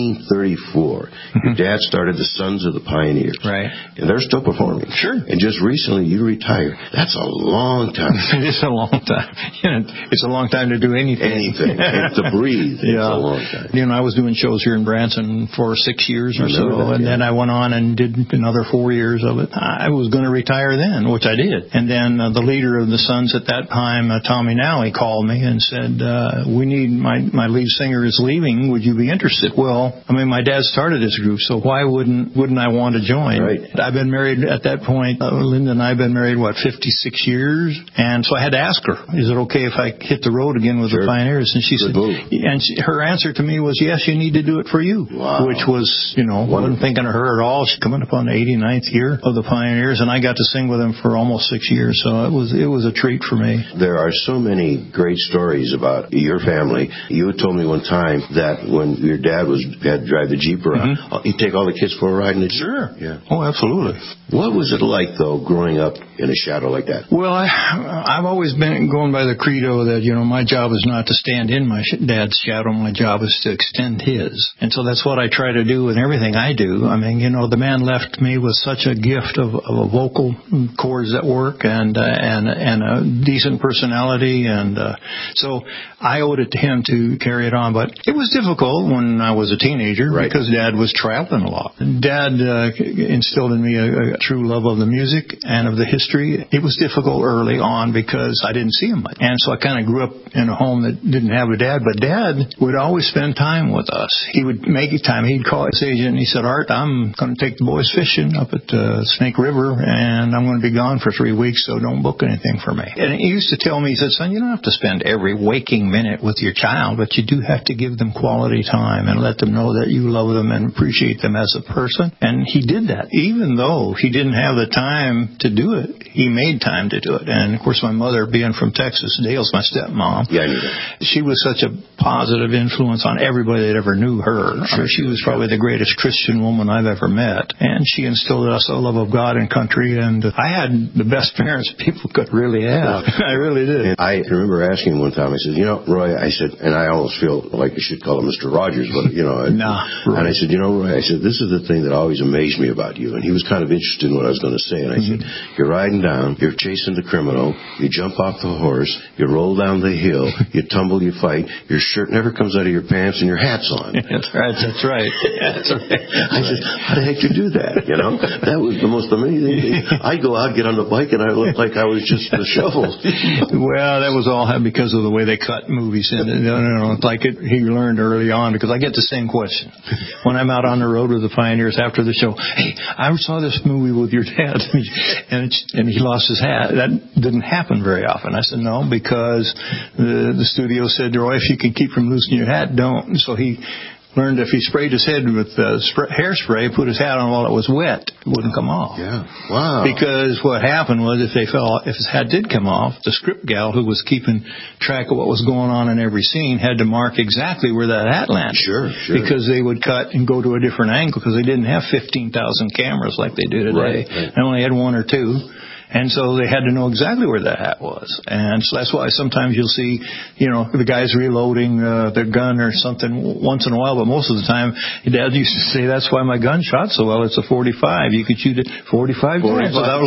[SPEAKER 2] 1934, your dad started the Sons of the Pioneers.
[SPEAKER 15] Right.
[SPEAKER 2] And they're still performing.
[SPEAKER 15] Sure.
[SPEAKER 2] And just recently you retired. That's a long time.
[SPEAKER 15] It is a long time. It's a long time to do anything.
[SPEAKER 2] And to breathe. It's a long time.
[SPEAKER 15] I was doing shows here in Branson for 6 years or so, and then I went on and did another 4 years of it. I was going to retire then, which I did. And then the leader of the Sons at that time, Tommy Nally, called me and said, we need, my lead singer is leaving. Would you be interested? Well, I mean, my dad started this group, so why wouldn't I want to join?
[SPEAKER 2] Right.
[SPEAKER 15] I've been married at that point. Linda and I have been married, 56 years? And so I had to ask her, is it okay if I hit the road again with the Pioneers? And she said, her answer to me was, yes, you need to do it for you.
[SPEAKER 2] Wow.
[SPEAKER 15] Which was, wasn't thinking of her at all. She's coming up on the 89th year of the Pioneers, and I got to sing with them for almost 6 years. So it was a treat for me.
[SPEAKER 2] There are so many great stories about your family. You had told me one time that when your dad had to drive the Jeep around, he'd take all the kids for a ride in the Jeep.
[SPEAKER 15] Sure.
[SPEAKER 2] Yeah.
[SPEAKER 15] Oh, absolutely.
[SPEAKER 2] What was it like, though, growing up in a shadow like that?
[SPEAKER 15] Well, I've always been going by the credo that, my job is not to stand in my dad's shadow. My job is to extend his. And so that's what I try to do in everything I do. I mean, the man left me with such a gift of a vocal cords that work and a decent personality. And so I owed it to him to carry it on. But it was difficult when I was a teenager because Dad was traveling a lot. Dad instilled in me a true love of the music and of the history. It was difficult early on because I didn't see him much. And so I kind of grew up in a home that didn't have a dad, but Dad would always spend time with us. He would make time. He'd call his agent and he said, Art, I'm going to take the boys fishing up at Snake River, and I'm going to be gone for 3 weeks, so don't book anything for me. And he used to tell me, he said, son, you don't have to spend every waking minute with your child, but you do have to give them quality time and let them know that you love them and appreciate them as a person. And he did that. Even though he didn't have the time to do it, he made time to do it. And, of course, my mother, being from Texas, Dale's my stepmom.
[SPEAKER 2] Yeah, I knew that.
[SPEAKER 15] She was such a positive influence on everybody that ever knew her.
[SPEAKER 2] Sure,
[SPEAKER 15] she was probably the greatest Christian woman I've ever met. And she instilled in us a love of God and country. And I had the best parents people could really have. I really did.
[SPEAKER 2] And I remember asking him one time, I said, Roy, I said, and I almost feel like I should call him Mr. Rogers, but,
[SPEAKER 15] Roy.
[SPEAKER 2] And I said, Roy, I said, this is the thing that always amazed me about you. And he was kind of interested in what I was going to say. And I said, you're riding down, you're chasing the criminal, you jump off the horse, you roll down the hill, you tumble, you fight, your shirt never comes out of your pants, and your hat's on.
[SPEAKER 15] That's right. That's right.
[SPEAKER 2] I said, how the heck you do that? That was the most amazing thing. I'd go out, get on the bike, and I looked like I was just the shovel.
[SPEAKER 15] Well, that was all because of the way they cut movies. And he learned early on, because I get the same question when I'm out on the road with the Pioneers after the show. Hey, I saw this movie with your dad, and he lost his hat. That didn't happen very often. I said, no, because the studio said, Roy, if you can keep from losing your hat, don't. So he learned if he sprayed his head with hairspray, put his hat on while it was wet, it wouldn't come off.
[SPEAKER 2] Yeah. Wow.
[SPEAKER 15] Because what happened was if his hat did come off, the script gal who was keeping track of what was going on in every scene had to mark exactly where that hat landed.
[SPEAKER 2] Sure.
[SPEAKER 15] Because they would cut and go to a different angle because they didn't have 15,000 cameras like they do today.
[SPEAKER 2] Right.
[SPEAKER 15] They only had 1 or 2. And so they had to know exactly where that hat was. And so that's why sometimes you'll see, the guys reloading their gun or something once in a while, but most of the time, Dad used to say, that's why my gun shot so well. It's a 45. You could shoot it 45 times without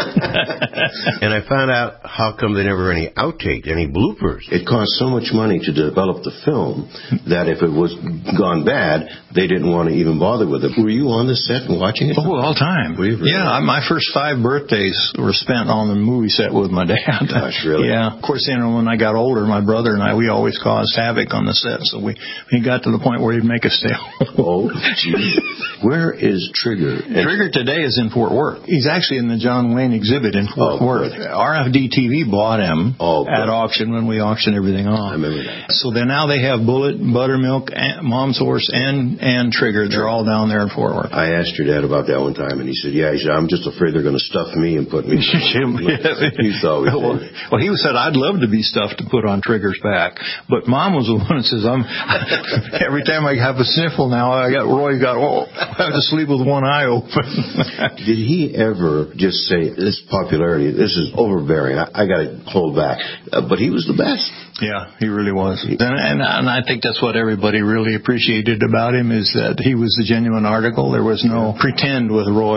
[SPEAKER 2] And I found out how come they never any outtake, any bloopers. It cost so much money to develop the film that if it was gone bad, they didn't want to even bother with it. Were you on the set and watching it?
[SPEAKER 15] Oh, all the time. Yeah, my first 5 birthdays were spent on the movie set with my dad.
[SPEAKER 2] Gosh, really?
[SPEAKER 15] Yeah. Of course, when I got older, my brother and I, we always caused havoc on the set, so we got to the point where he'd make us stay home.
[SPEAKER 2] Oh, geez. Where is Trigger?
[SPEAKER 15] Trigger today is in Fort Worth. He's actually in the John Wayne exhibit in Fort Worth. RFD TV bought him at auction when we auctioned everything off.
[SPEAKER 2] I remember that.
[SPEAKER 15] So now they have Bullet, Buttermilk, Mom's Horse, and Trigger. They're all down there in Fort Worth.
[SPEAKER 2] I asked your dad about that one time, and he said, I'm just afraid they're going to stuff me and put me in Jim. He thought
[SPEAKER 15] well, he said, I'd love to be stuffed to put on Trigger's back. But Mom was the one that says, every time I have a sniffle now, I have to sleep with one eye open.
[SPEAKER 2] Did he ever just say, this popularity, this is overbearing, I got to hold back? But he was the best.
[SPEAKER 15] Yeah, he really was. And I think that's what everybody really appreciated about him, is that he was the genuine article. There was no pretend with Roy.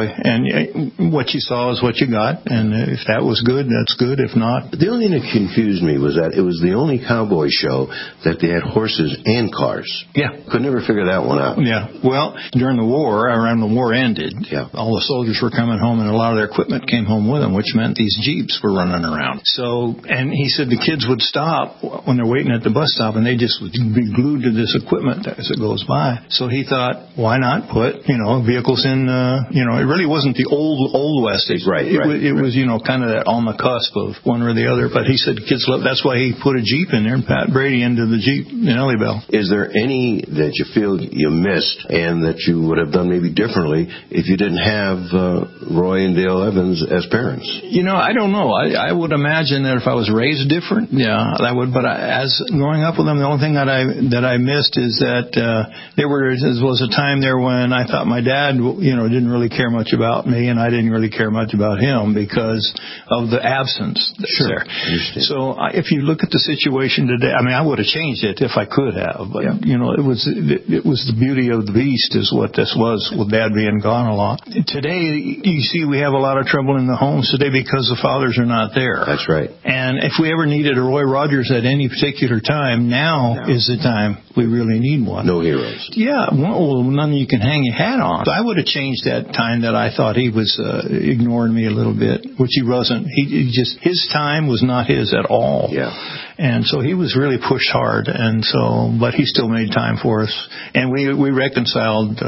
[SPEAKER 15] And what you saw is what you got. And if that was good, that's good. If not.
[SPEAKER 2] The only thing that confused me was that it was the only cowboy show that they had horses and cars.
[SPEAKER 15] Yeah.
[SPEAKER 2] Could never figure that one out.
[SPEAKER 15] Yeah. Well, during the war, around the war ended, all the soldiers were coming home and a lot of their equipment came home with them, which meant these Jeeps were running around. So, and he said the kids would stop when they're waiting at the bus stop, and they just would be glued to this equipment as it goes by. So he thought, why not put, vehicles in, it really wasn't the old West. It was, kind of that on the cusp of one or the other. But he said kids love, that's why he put a Jeep in there and Pat Brady into the Jeep in Ellybell.
[SPEAKER 2] Is there any that you feel you missed and that you would have done maybe differently if you didn't have Roy and Dale Evans as parents?
[SPEAKER 15] I don't know. I would imagine that if I was raised different, I would. But as growing up with them, the only thing that I missed is that there was a time there when I thought my dad, didn't really care much about me, and I didn't really care much about him because of the absence that's there. So if you look at the situation today, I would have changed it if I could have. But it was the beauty of the beast is what this was, with Dad being gone a lot. Today, you see, we have a lot of trouble in the homes today because the fathers are not there.
[SPEAKER 2] That's right.
[SPEAKER 15] And if we ever needed a Roy Rogers at any particular time, now is the time we really need one.
[SPEAKER 2] No heroes.
[SPEAKER 15] Yeah, well, none you can hang your hat on. I would have changed that time that I thought he was ignoring me a little bit, which he wasn't. His time was not his at all.
[SPEAKER 2] Yeah.
[SPEAKER 15] And so he was really pushed hard, but he still made time for us. And we reconciled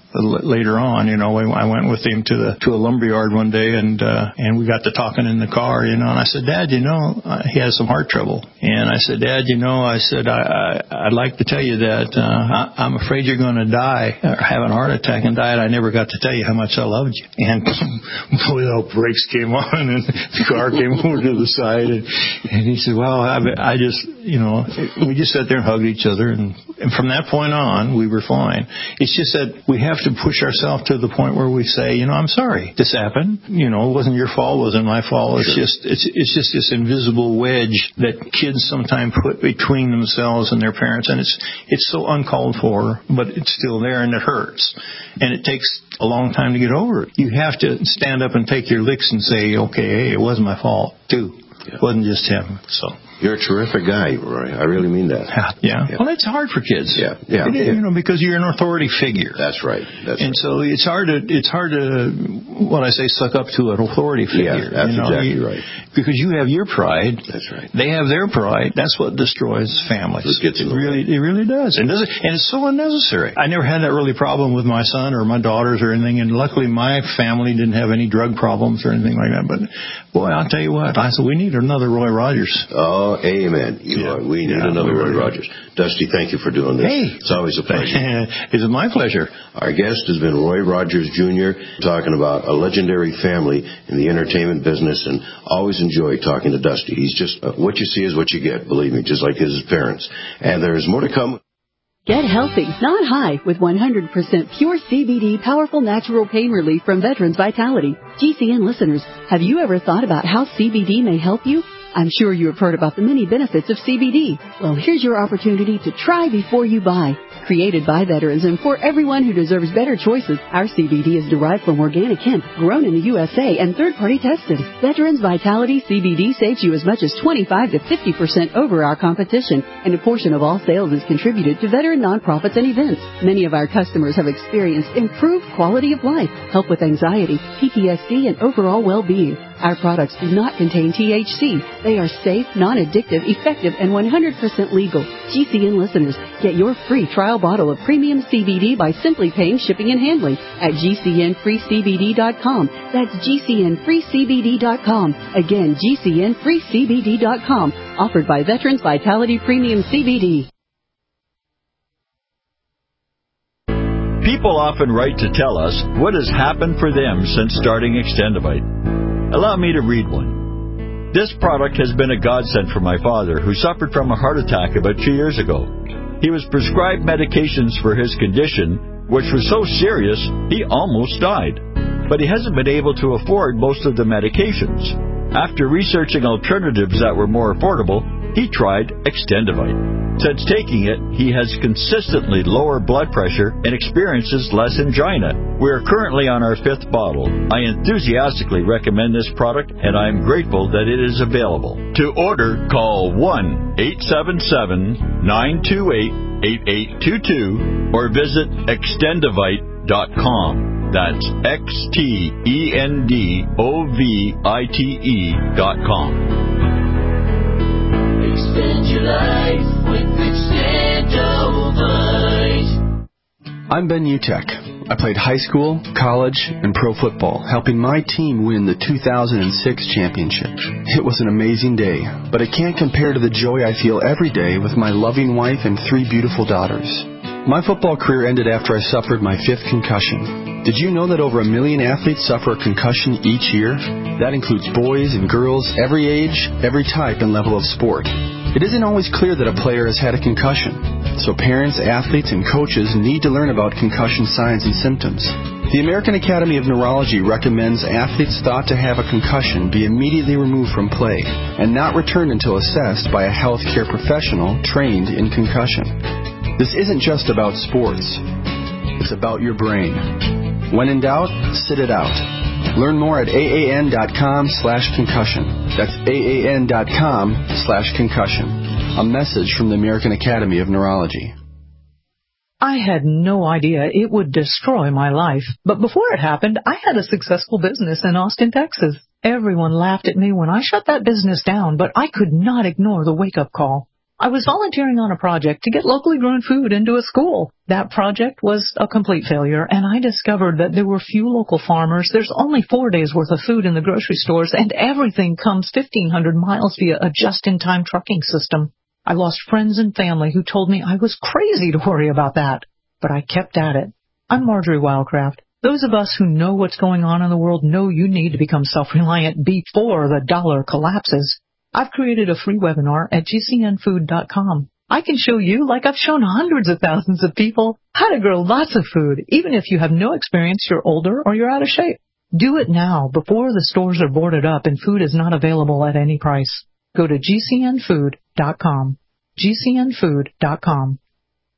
[SPEAKER 15] later on. I went with him to a lumberyard one day, and we got to talking in the car, and I said, Dad, he has some heart trouble. And I said, Dad, I'd like to tell you that I'm afraid you're going to die or have a heart attack and die, and I never got to tell you how much I loved you. And the brakes came on, and the car came over to the side, and he said, well, I just, we just sat there and hugged each other, and from that point on, we were fine. It's just that we have to push ourselves to the point where we say, I'm sorry this happened. It wasn't your fault, it wasn't my fault. It's just this invisible wedge that kids sometimes put between themselves and their parents, and it's so uncalled for, but it's still there, and it hurts, and it takes a long time to get over it. You have to stand up and take your licks and say, okay, hey, it wasn't my fault too. It wasn't just him. So
[SPEAKER 2] you're a terrific guy, Roy. I really mean that.
[SPEAKER 15] Yeah. Well, it's hard for kids.
[SPEAKER 2] Yeah.
[SPEAKER 15] Because you're an authority figure.
[SPEAKER 2] That's right.
[SPEAKER 15] So it's hard to what I say, suck up to an authority figure.
[SPEAKER 2] Yeah, that's exactly right.
[SPEAKER 15] Because you have your pride.
[SPEAKER 2] That's right.
[SPEAKER 15] They have their pride. That's what destroys families.
[SPEAKER 2] It
[SPEAKER 15] really does. And it's so unnecessary. I never had that really problem with my son or my daughters or anything, and luckily my family didn't have any drug problems or anything like that. But boy, I'll tell you what, I said we need another Roy Rogers.
[SPEAKER 2] Oh, amen. We need another Roy Rogers. Dusty, thank you for doing this.
[SPEAKER 15] Hey.
[SPEAKER 2] It's always a pleasure.
[SPEAKER 15] It's my pleasure.
[SPEAKER 2] Our guest has been Roy Rogers, Jr., talking about a legendary family in the entertainment business, and always enjoy talking to Dusty. He's just, what you see is what you get, believe me, just like his parents. And there's more to come.
[SPEAKER 13] Get healthy, not high, with 100% pure CBD powerful natural pain relief from Veterans Vitality. GCN listeners, have you ever thought about how CBD may help you? I'm sure you have heard about the many benefits of CBD. Well, here's your opportunity to try before you buy. Created by veterans and for everyone who deserves better choices, our CBD is derived from organic hemp, grown in the USA, and third-party tested. Veterans Vitality CBD saves you as much as 25 to 50% over our competition, and a portion of all sales is contributed to veteran nonprofits and events. Many of our customers have experienced improved quality of life, help with anxiety, PTSD, and overall well-being. Our products do not contain THC. They are safe, non-addictive, effective, and 100% legal. GCN listeners, get your free trial bottle of premium CBD by simply paying shipping and handling at GCNFreeCBD.com. That's GCNFreeCBD.com. Again, GCNFreeCBD.com. Offered by Veterans Vitality Premium CBD.
[SPEAKER 7] People often write to tell us what has happened for them since starting Extendivite. Allow me to read one. This product has been a godsend for my father, who suffered from a heart attack about 2 years ago. He was prescribed medications for his condition, which was so serious he almost died. But he hasn't been able to afford most of the medications. After researching alternatives that were more affordable, he tried Extendivite. Since taking it, he has consistently lower blood pressure and experiences less angina. We are currently on our 5th bottle. I enthusiastically recommend this product, and I am grateful that it is available. To order, call 1-877-928-8822 or visit Extendivite.com. That's XTENDOVITE.com.
[SPEAKER 16] Extend your life with Extendovite.
[SPEAKER 17] I'm Ben Utek. I played high school, college, and pro football, helping my team win the 2006 championship. It was an amazing day, but it can't compare to the joy I feel every day with my loving wife and 3 beautiful daughters. My football career ended after I suffered my 5th concussion. Did you know that over 1 million athletes suffer a concussion each year? That includes boys and girls, every age, every type and level of sport. It isn't always clear that a player has had a concussion, so parents, athletes, and coaches need to learn about concussion signs and symptoms. The American Academy of Neurology recommends athletes thought to have a concussion be immediately removed from play and not returned until assessed by a healthcare professional trained in concussion. This isn't just about sports. It's about your brain. When in doubt, sit it out. Learn more at AAN.com/concussion. That's AAN.com/concussion. A message from the American Academy of Neurology.
[SPEAKER 10] I had no idea it would destroy my life. But before it happened, I had a successful business in Austin, Texas. Everyone laughed at me when I shut that business down, but I could not ignore the wake-up call. I was volunteering on a project to get locally grown food into a school. That project was a complete failure, and I discovered that there were few local farmers. There's only 4 days' worth of food in the grocery stores, and everything comes 1,500 miles via a just-in-time trucking system. I lost friends and family who told me I was crazy to worry about that, but I kept at it. I'm Marjorie Wildcraft. Those of us who know what's going on in the world know you need to become self-reliant before the dollar collapses. I've created a free webinar at GCNfood.com. I can show you, like I've shown hundreds of thousands of people, how to grow lots of food, even if you have no experience, you're older, or you're out of shape. Do it now, before the stores are boarded up and food is not available at any price. Go to GCNfood.com. GCNfood.com.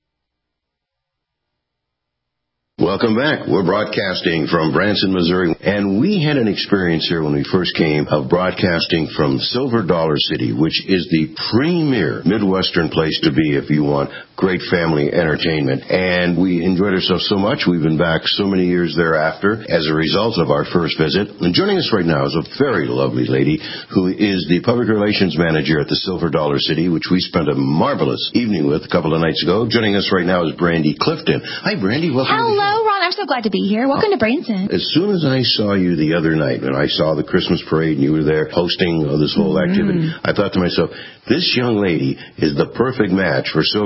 [SPEAKER 2] Welcome back. We're broadcasting from Branson, Missouri, and we had an experience here when we first came of broadcasting from Silver Dollar City, which is the premier Midwestern place to be if you want great family entertainment. And we enjoyed ourselves so much, we've been back so many years thereafter as a result of our first visit. And joining us right now is a very lovely lady who is the public relations manager at the Silver Dollar City, which we spent a marvelous evening with a couple of nights ago. Joining us right now is Brandy Clifton. Hi, Brandy. Welcome.
[SPEAKER 18] Hello, Ron. I'm so glad to be here. Welcome to Branson.
[SPEAKER 2] As soon as I saw you the other night, when I saw the Christmas parade and you were there hosting this whole activity, I thought to myself, this young lady is the perfect match for Silver Dollar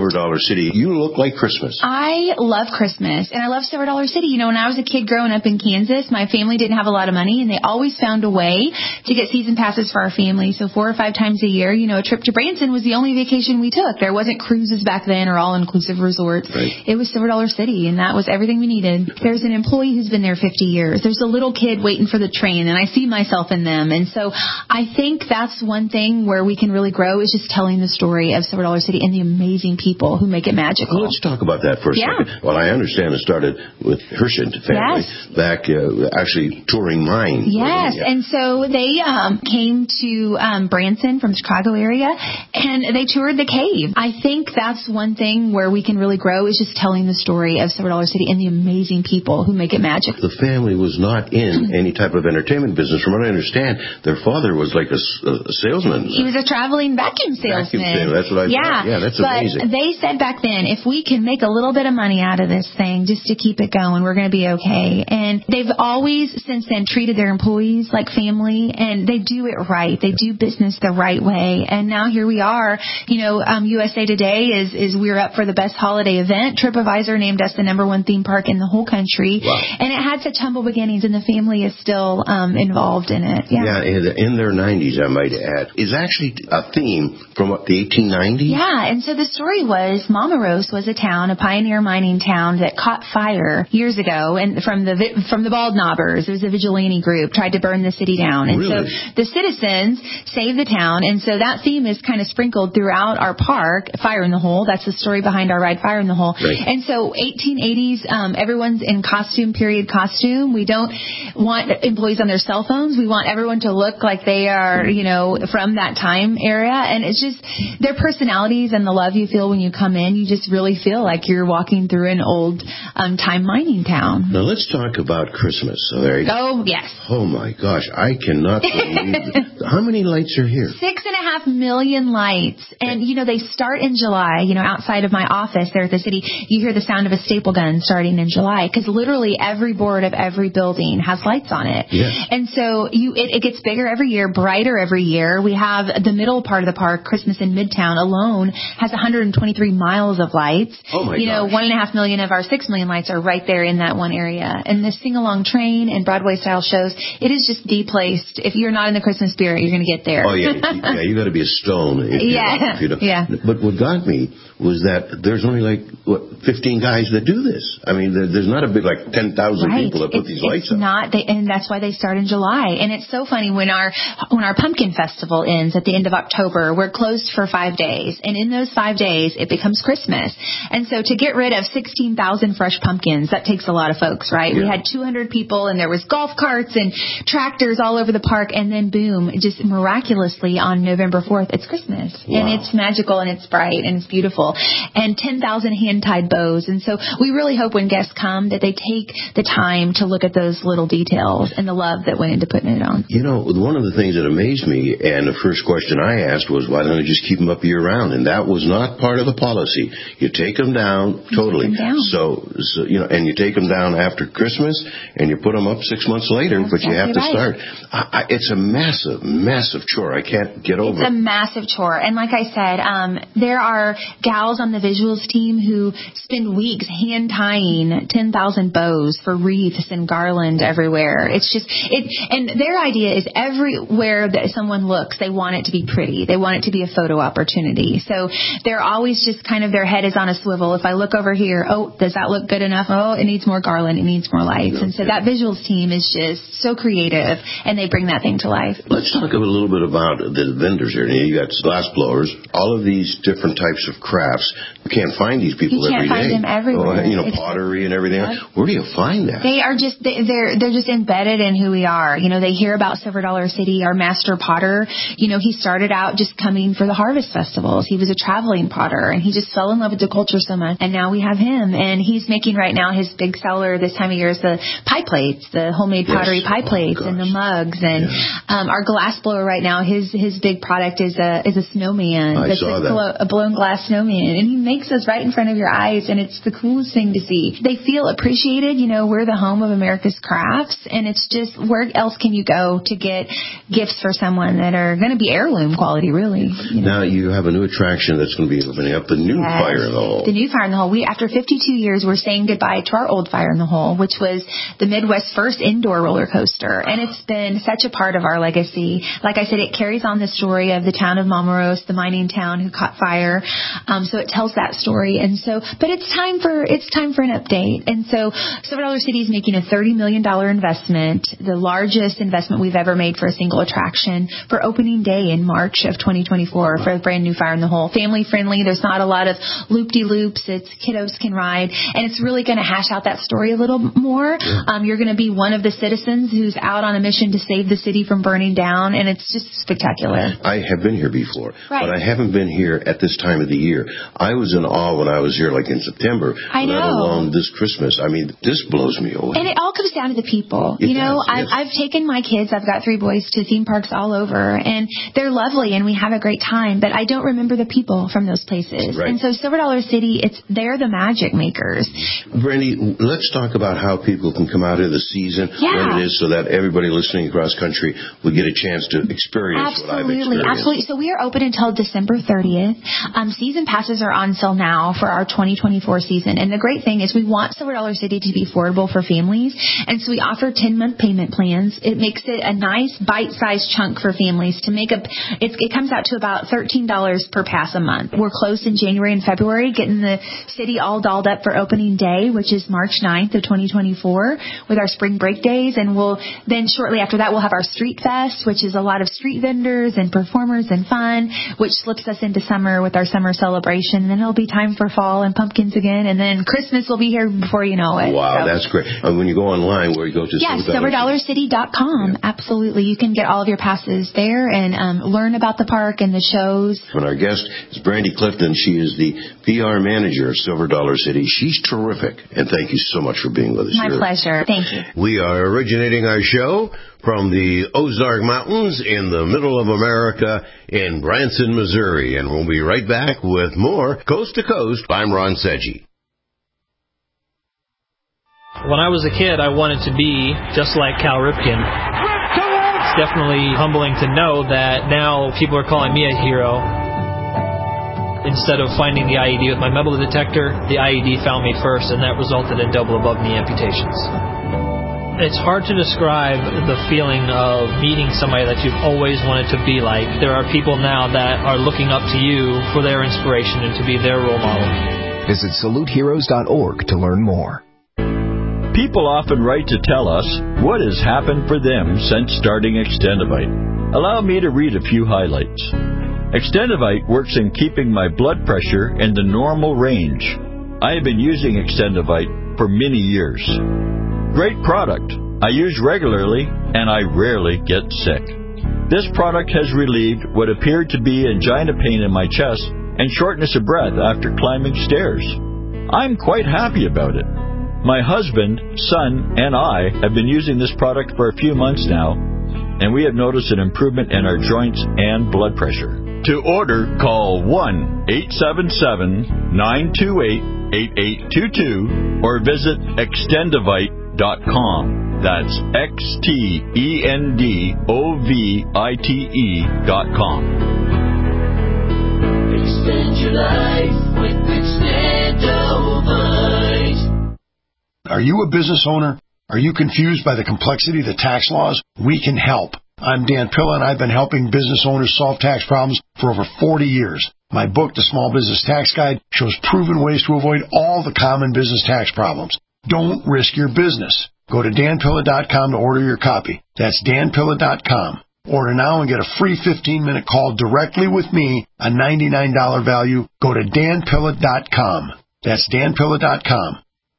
[SPEAKER 2] City, you look like Christmas.
[SPEAKER 18] I love Christmas, and I love Silver Dollar City. You know, when I was a kid growing up in Kansas, my family didn't have a lot of money, and they always found a way to get season passes for our family. So 4 or 5 times a year, you know, a trip to Branson was the only vacation we took. There wasn't cruises back then or all-inclusive resorts.
[SPEAKER 2] Right.
[SPEAKER 18] It was Silver Dollar City, and that was everything we needed. There's an employee who's been there 50 years. There's a little kid waiting for the train, and I see myself in them. And so I think that's one thing where we can really grow is just telling the story of Silver Dollar City and the amazing people who make it magical.
[SPEAKER 2] Well, let's talk about that for a second. Well, I understand it started with Hershent family back actually touring mine.
[SPEAKER 18] Yes, and so they came to Branson from the Chicago area, and they toured the cave. I think that's one thing where we can really grow is just telling the story of Silver Dollar City and the amazing people who make it magical.
[SPEAKER 2] The family was not in any type of entertainment business. From what I understand, their father was like a salesman.
[SPEAKER 18] He was a traveling vacuum salesman.
[SPEAKER 2] That's what I thought. Yeah, that's amazing.
[SPEAKER 18] But they said back then, if we can make a little bit of money out of this thing just to keep it going, we're going to be okay. And they've always, since then, treated their employees like family, and they do it right. They do business the right way. And now here we are. You know, USA Today is we're up for the best holiday event. TripAdvisor named us the #1 theme park in the whole country.
[SPEAKER 2] Wow.
[SPEAKER 18] And it had such humble beginnings, and the family is still involved in it.
[SPEAKER 2] Yeah, in their 90s, I might add. Is actually a theme from the 1890s?
[SPEAKER 18] Yeah, and so the story was Mama Rose was a town, a pioneer mining town that caught fire years ago, and from the Bald Knobbers. It was a vigilante group, tried to burn the city down. And so the citizens saved the town, and so that theme is kind of sprinkled throughout our park, Fire in the Hole. That's the story behind our ride, Fire in the Hole.
[SPEAKER 2] Right.
[SPEAKER 18] And so 1880s, everyone's in period costume. We don't want employees on their cell phones. We want everyone to look like they are, you know, from that time area. And it's just their personalities and the love you feel when you come in. You just really feel like you're walking through an old time mining town.
[SPEAKER 2] Now let's talk about Christmas. So there you go.
[SPEAKER 18] Oh, yes.
[SPEAKER 2] Oh my gosh, I cannot believe how many lights are here?
[SPEAKER 18] 6.5 million lights. And, you know, they start in July. You know, outside of my office there at the city, you hear the sound of a staple gun starting in July because literally every board of every building has lights on it.
[SPEAKER 2] Yes.
[SPEAKER 18] And so it gets bigger every year, brighter every year. We have the middle part of the park, Christmas in Midtown alone, has 123 miles of lights.
[SPEAKER 2] Oh my
[SPEAKER 18] You know, 1.5 million of our 6 million lights are right there in that one area. And the sing-along train and Broadway-style shows, it is just the place. If you're not in the Christmas spirit, you're going to get there.
[SPEAKER 2] Oh, yeah. Yeah, you got to be a stone. If you don't.
[SPEAKER 18] Yeah.
[SPEAKER 2] But what got me was that there's only 15 guys that do this. I mean, there's not a big 10,000 people that put these lights up.
[SPEAKER 18] And that's why they start in July. And it's so funny when our pumpkin festival ends at the end of October, we're closed for 5 days. And in those 5 days, it becomes Christmas. And so to get rid of 16,000 fresh pumpkins, that takes a lot of folks, right?
[SPEAKER 2] Yeah.
[SPEAKER 18] We had 200 people, and there was golf carts and tractors all over the park. And then boom, just miraculously on November 4th, it's Christmas.
[SPEAKER 2] Wow.
[SPEAKER 18] And it's magical and it's bright and it's beautiful. And 10,000 hand-tied bows. And so we really hope when guests come that they take the time to look at those little details and the love that went into putting it on.
[SPEAKER 2] You know, one of the things that amazed me, and the first question I asked was, why don't you just keep them up year-round? And that was not part of the policy. You take them down totally. So you know, and you take them down after Christmas, and you put them up 6 months later, but you have to start. It's a massive, massive chore. I can't get over it.
[SPEAKER 18] It's a massive chore. And like I said, there are gals on the visuals team who spend weeks hand-tying 10,000 bows for wreaths and garland everywhere. It's just, and their idea is everywhere that someone looks, they want it to be pretty. They want it to be a photo opportunity. So they're always just kind of, their head is on a swivel. If I look over here, oh, does that look good enough? Oh, it needs more garland. It needs more lights. And so that visuals team is just so creative, and they bring that thing to life.
[SPEAKER 2] Let's talk a little bit about the vendors here. You got glass blowers, all of these different types of crafts. You can't find these people every day.
[SPEAKER 18] You can't find them everywhere.
[SPEAKER 2] You know, pottery and everything. Where do you find that?
[SPEAKER 18] They are just, they're just embedded in who we are. You know, they hear about Silver Dollar City. Our master potter, you know, he started out just coming for the harvest festivals. He was a traveling potter, and he just fell in love with the culture so much. And now we have him, and he's making right now his big seller this time of year is the pie plates, the homemade pottery pie plates, and the mugs. And our glass blower right now, his big product is a snowman.
[SPEAKER 2] I saw that.
[SPEAKER 18] A blown glass snowman, and he makes those right in front of your eyes, and it's the coolest thing to see. They feel appreciated. You know, we're the home of America's crafts, and it's just, where else can you go to get gifts for someone that are going to be heirloom quality, really.
[SPEAKER 2] Now you have a new attraction that's going to be opening up, the new Fire in the Hole.
[SPEAKER 18] The new Fire in the Hole. After 52 years, we're saying goodbye to our old Fire in the Hole, which was the Midwest's first indoor roller coaster, and it's been such a part of our legacy. Like I said, it carries on the story of the town of Mamaros, the mining town who caught fire. So it tells that story, and so, but it's time for an update. And so Silver Dollar City is making a $30 million investment, the largest investment we've ever made for a single attraction, for opening day in March of 2024 for a brand new Fire in the Hole. Family friendly. There's not a lot of loop-de-loops. It's kiddos can ride, and it's really going to hash out that story a little more. You're going to be one of the citizens who's out on a mission to save the city from burning down, and it's just spectacular.
[SPEAKER 2] I have been here before,
[SPEAKER 18] right,
[SPEAKER 2] but I haven't been here at this time of the year. I was in awe when I was here, like in September.
[SPEAKER 18] I know.
[SPEAKER 2] Let alone this Christmas. I mean, this blows me away.
[SPEAKER 18] And it all comes down to the people. I've taken my kids, I've got 3 boys, to theme parks all over, and they're lovely, and we have a great time, but I don't remember the people from those places.
[SPEAKER 2] Right.
[SPEAKER 18] And so Silver Dollar City, they're the magic makers.
[SPEAKER 2] Brandy, let's talk about how people can come out of the season, when it is, so that everybody listening across country will get a chance to experience what I've experienced.
[SPEAKER 18] Absolutely. So we are open until December 30th. Season passes are on sale now for our 2024 season. And the great thing is we want Silver Dollar City to be affordable for families. And so we offer 10-month payment plans. It makes it a nice bite-sized chunk for families to make it comes out to about $13 per pass a month. We're closed in January and February, getting the city all dolled up for opening day, which is March 9th of 2024, with our spring break days. And then shortly after that, we'll have our Street Fest, which is a lot of street vendors and performers and fun, which slips us into summer with our summer celebration. And then it'll be time for fall and pumpkins again. And then Christmas will be here before you know it.
[SPEAKER 2] Wow, that's great. And when you go online, where you go to
[SPEAKER 18] SilverDollarCity.com. Absolutely. You can get all of your passes there and learn about the park and the shows.
[SPEAKER 2] And our guest is Brandy Clifton. She is the PR manager of Silver Dollar City. She's terrific. And thank you so much for being with us
[SPEAKER 18] here. My pleasure. Thank you.
[SPEAKER 2] We are originating our show from the Ozark Mountains in the middle of America in Branson, Missouri. And we'll be right back with more Coast to Coast. I'm Ron Sedgy.
[SPEAKER 19] When I was a kid, I wanted to be just like Cal Ripken. It's definitely humbling to know that now people are calling me a hero. Instead of finding the IED with my metal detector, the IED found me first, and that resulted in double above-knee amputations. It's hard to describe the feeling of meeting somebody that you've always wanted to be like. There are people now that are looking up to you for their inspiration and to be their role model.
[SPEAKER 20] Visit SaluteHeroes.org to learn more.
[SPEAKER 7] People often write to tell us what has happened for them since starting Extendivite. Allow me to read a few highlights. Extendivite works in keeping my blood pressure in the normal range. I have been using Extendivite for many years. Great product. I use regularly and I rarely get sick. This product has relieved what appeared to be angina pain in my chest and shortness of breath after climbing stairs. I'm quite happy about it. My husband, son, and I have been using this product for a few months now, and we have noticed an improvement in our joints and blood pressure. To order, call 1-877-928-8822 or visit Extendivite.com. That's XTENDOVITE.com.
[SPEAKER 16] Extend your life with Extendivite.
[SPEAKER 21] Are you a business owner? Are you confused by the complexity of the tax laws? We can help. I'm Dan Pilla, and I've been helping business owners solve tax problems for over 40 years. My book, The Small Business Tax Guide, shows proven ways to avoid all the common business tax problems. Don't risk your business. Go to danpilla.com to order your copy. That's danpilla.com. Order now and get a free 15-minute call directly with me, a $99 value. Go to danpilla.com. That's danpilla.com.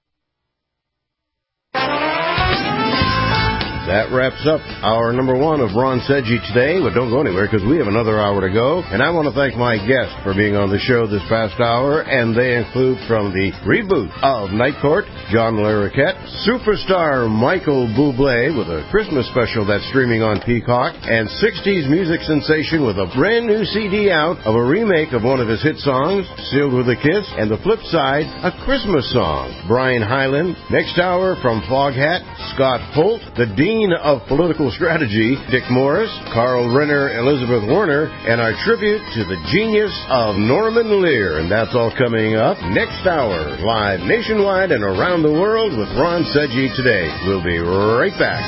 [SPEAKER 2] That wraps up hour number 1 of Ron Sedgy today, but don't go anywhere because we have another hour to go. And I want to thank my guests for being on the show this past hour, and they include from the reboot of Night Court, John Larroquette, superstar Michael Bublé with a Christmas special that's streaming on Peacock, and 60s music sensation with a brand new CD out of a remake of one of his hit songs, Sealed with a Kiss, and the flip side, a Christmas song. Brian Hyland. Next hour from Foghat, Scott Holt, the Dean Queen of Political Strategy, Dick Morris, Carl Renner, Elizabeth Warner, and our tribute to the genius of Norman Lear. And that's all coming up next hour, live nationwide and around the world with Ron Sedgwick today. We'll be right back.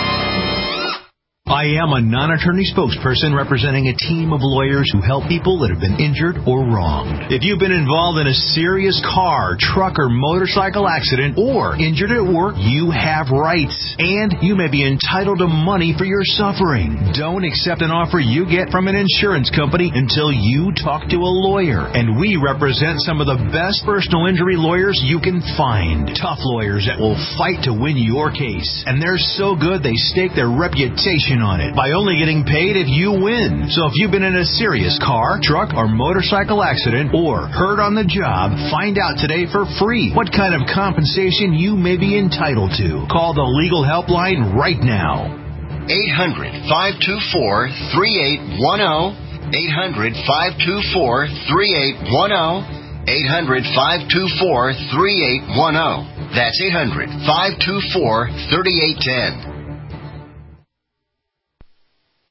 [SPEAKER 6] I am a non-attorney spokesperson representing a team of lawyers who help people that have been injured or wronged. If you've been involved in a serious car, truck, or motorcycle accident or injured at work, you have rights, and you may be entitled to money for your suffering. Don't accept an offer you get from an insurance company until you talk to a lawyer, and we represent some of the best personal injury lawyers you can find. Tough lawyers that will fight to win your case, and they're so good they stake their reputation on it by only getting paid if you win. So if you've been in a serious car, truck, or motorcycle accident or hurt on the job, find out today for free what kind of compensation you may be entitled to. Call the legal helpline right now.
[SPEAKER 22] 800-524-3810. 800-524-3810. 800-524-3810. That's 800-524-3810.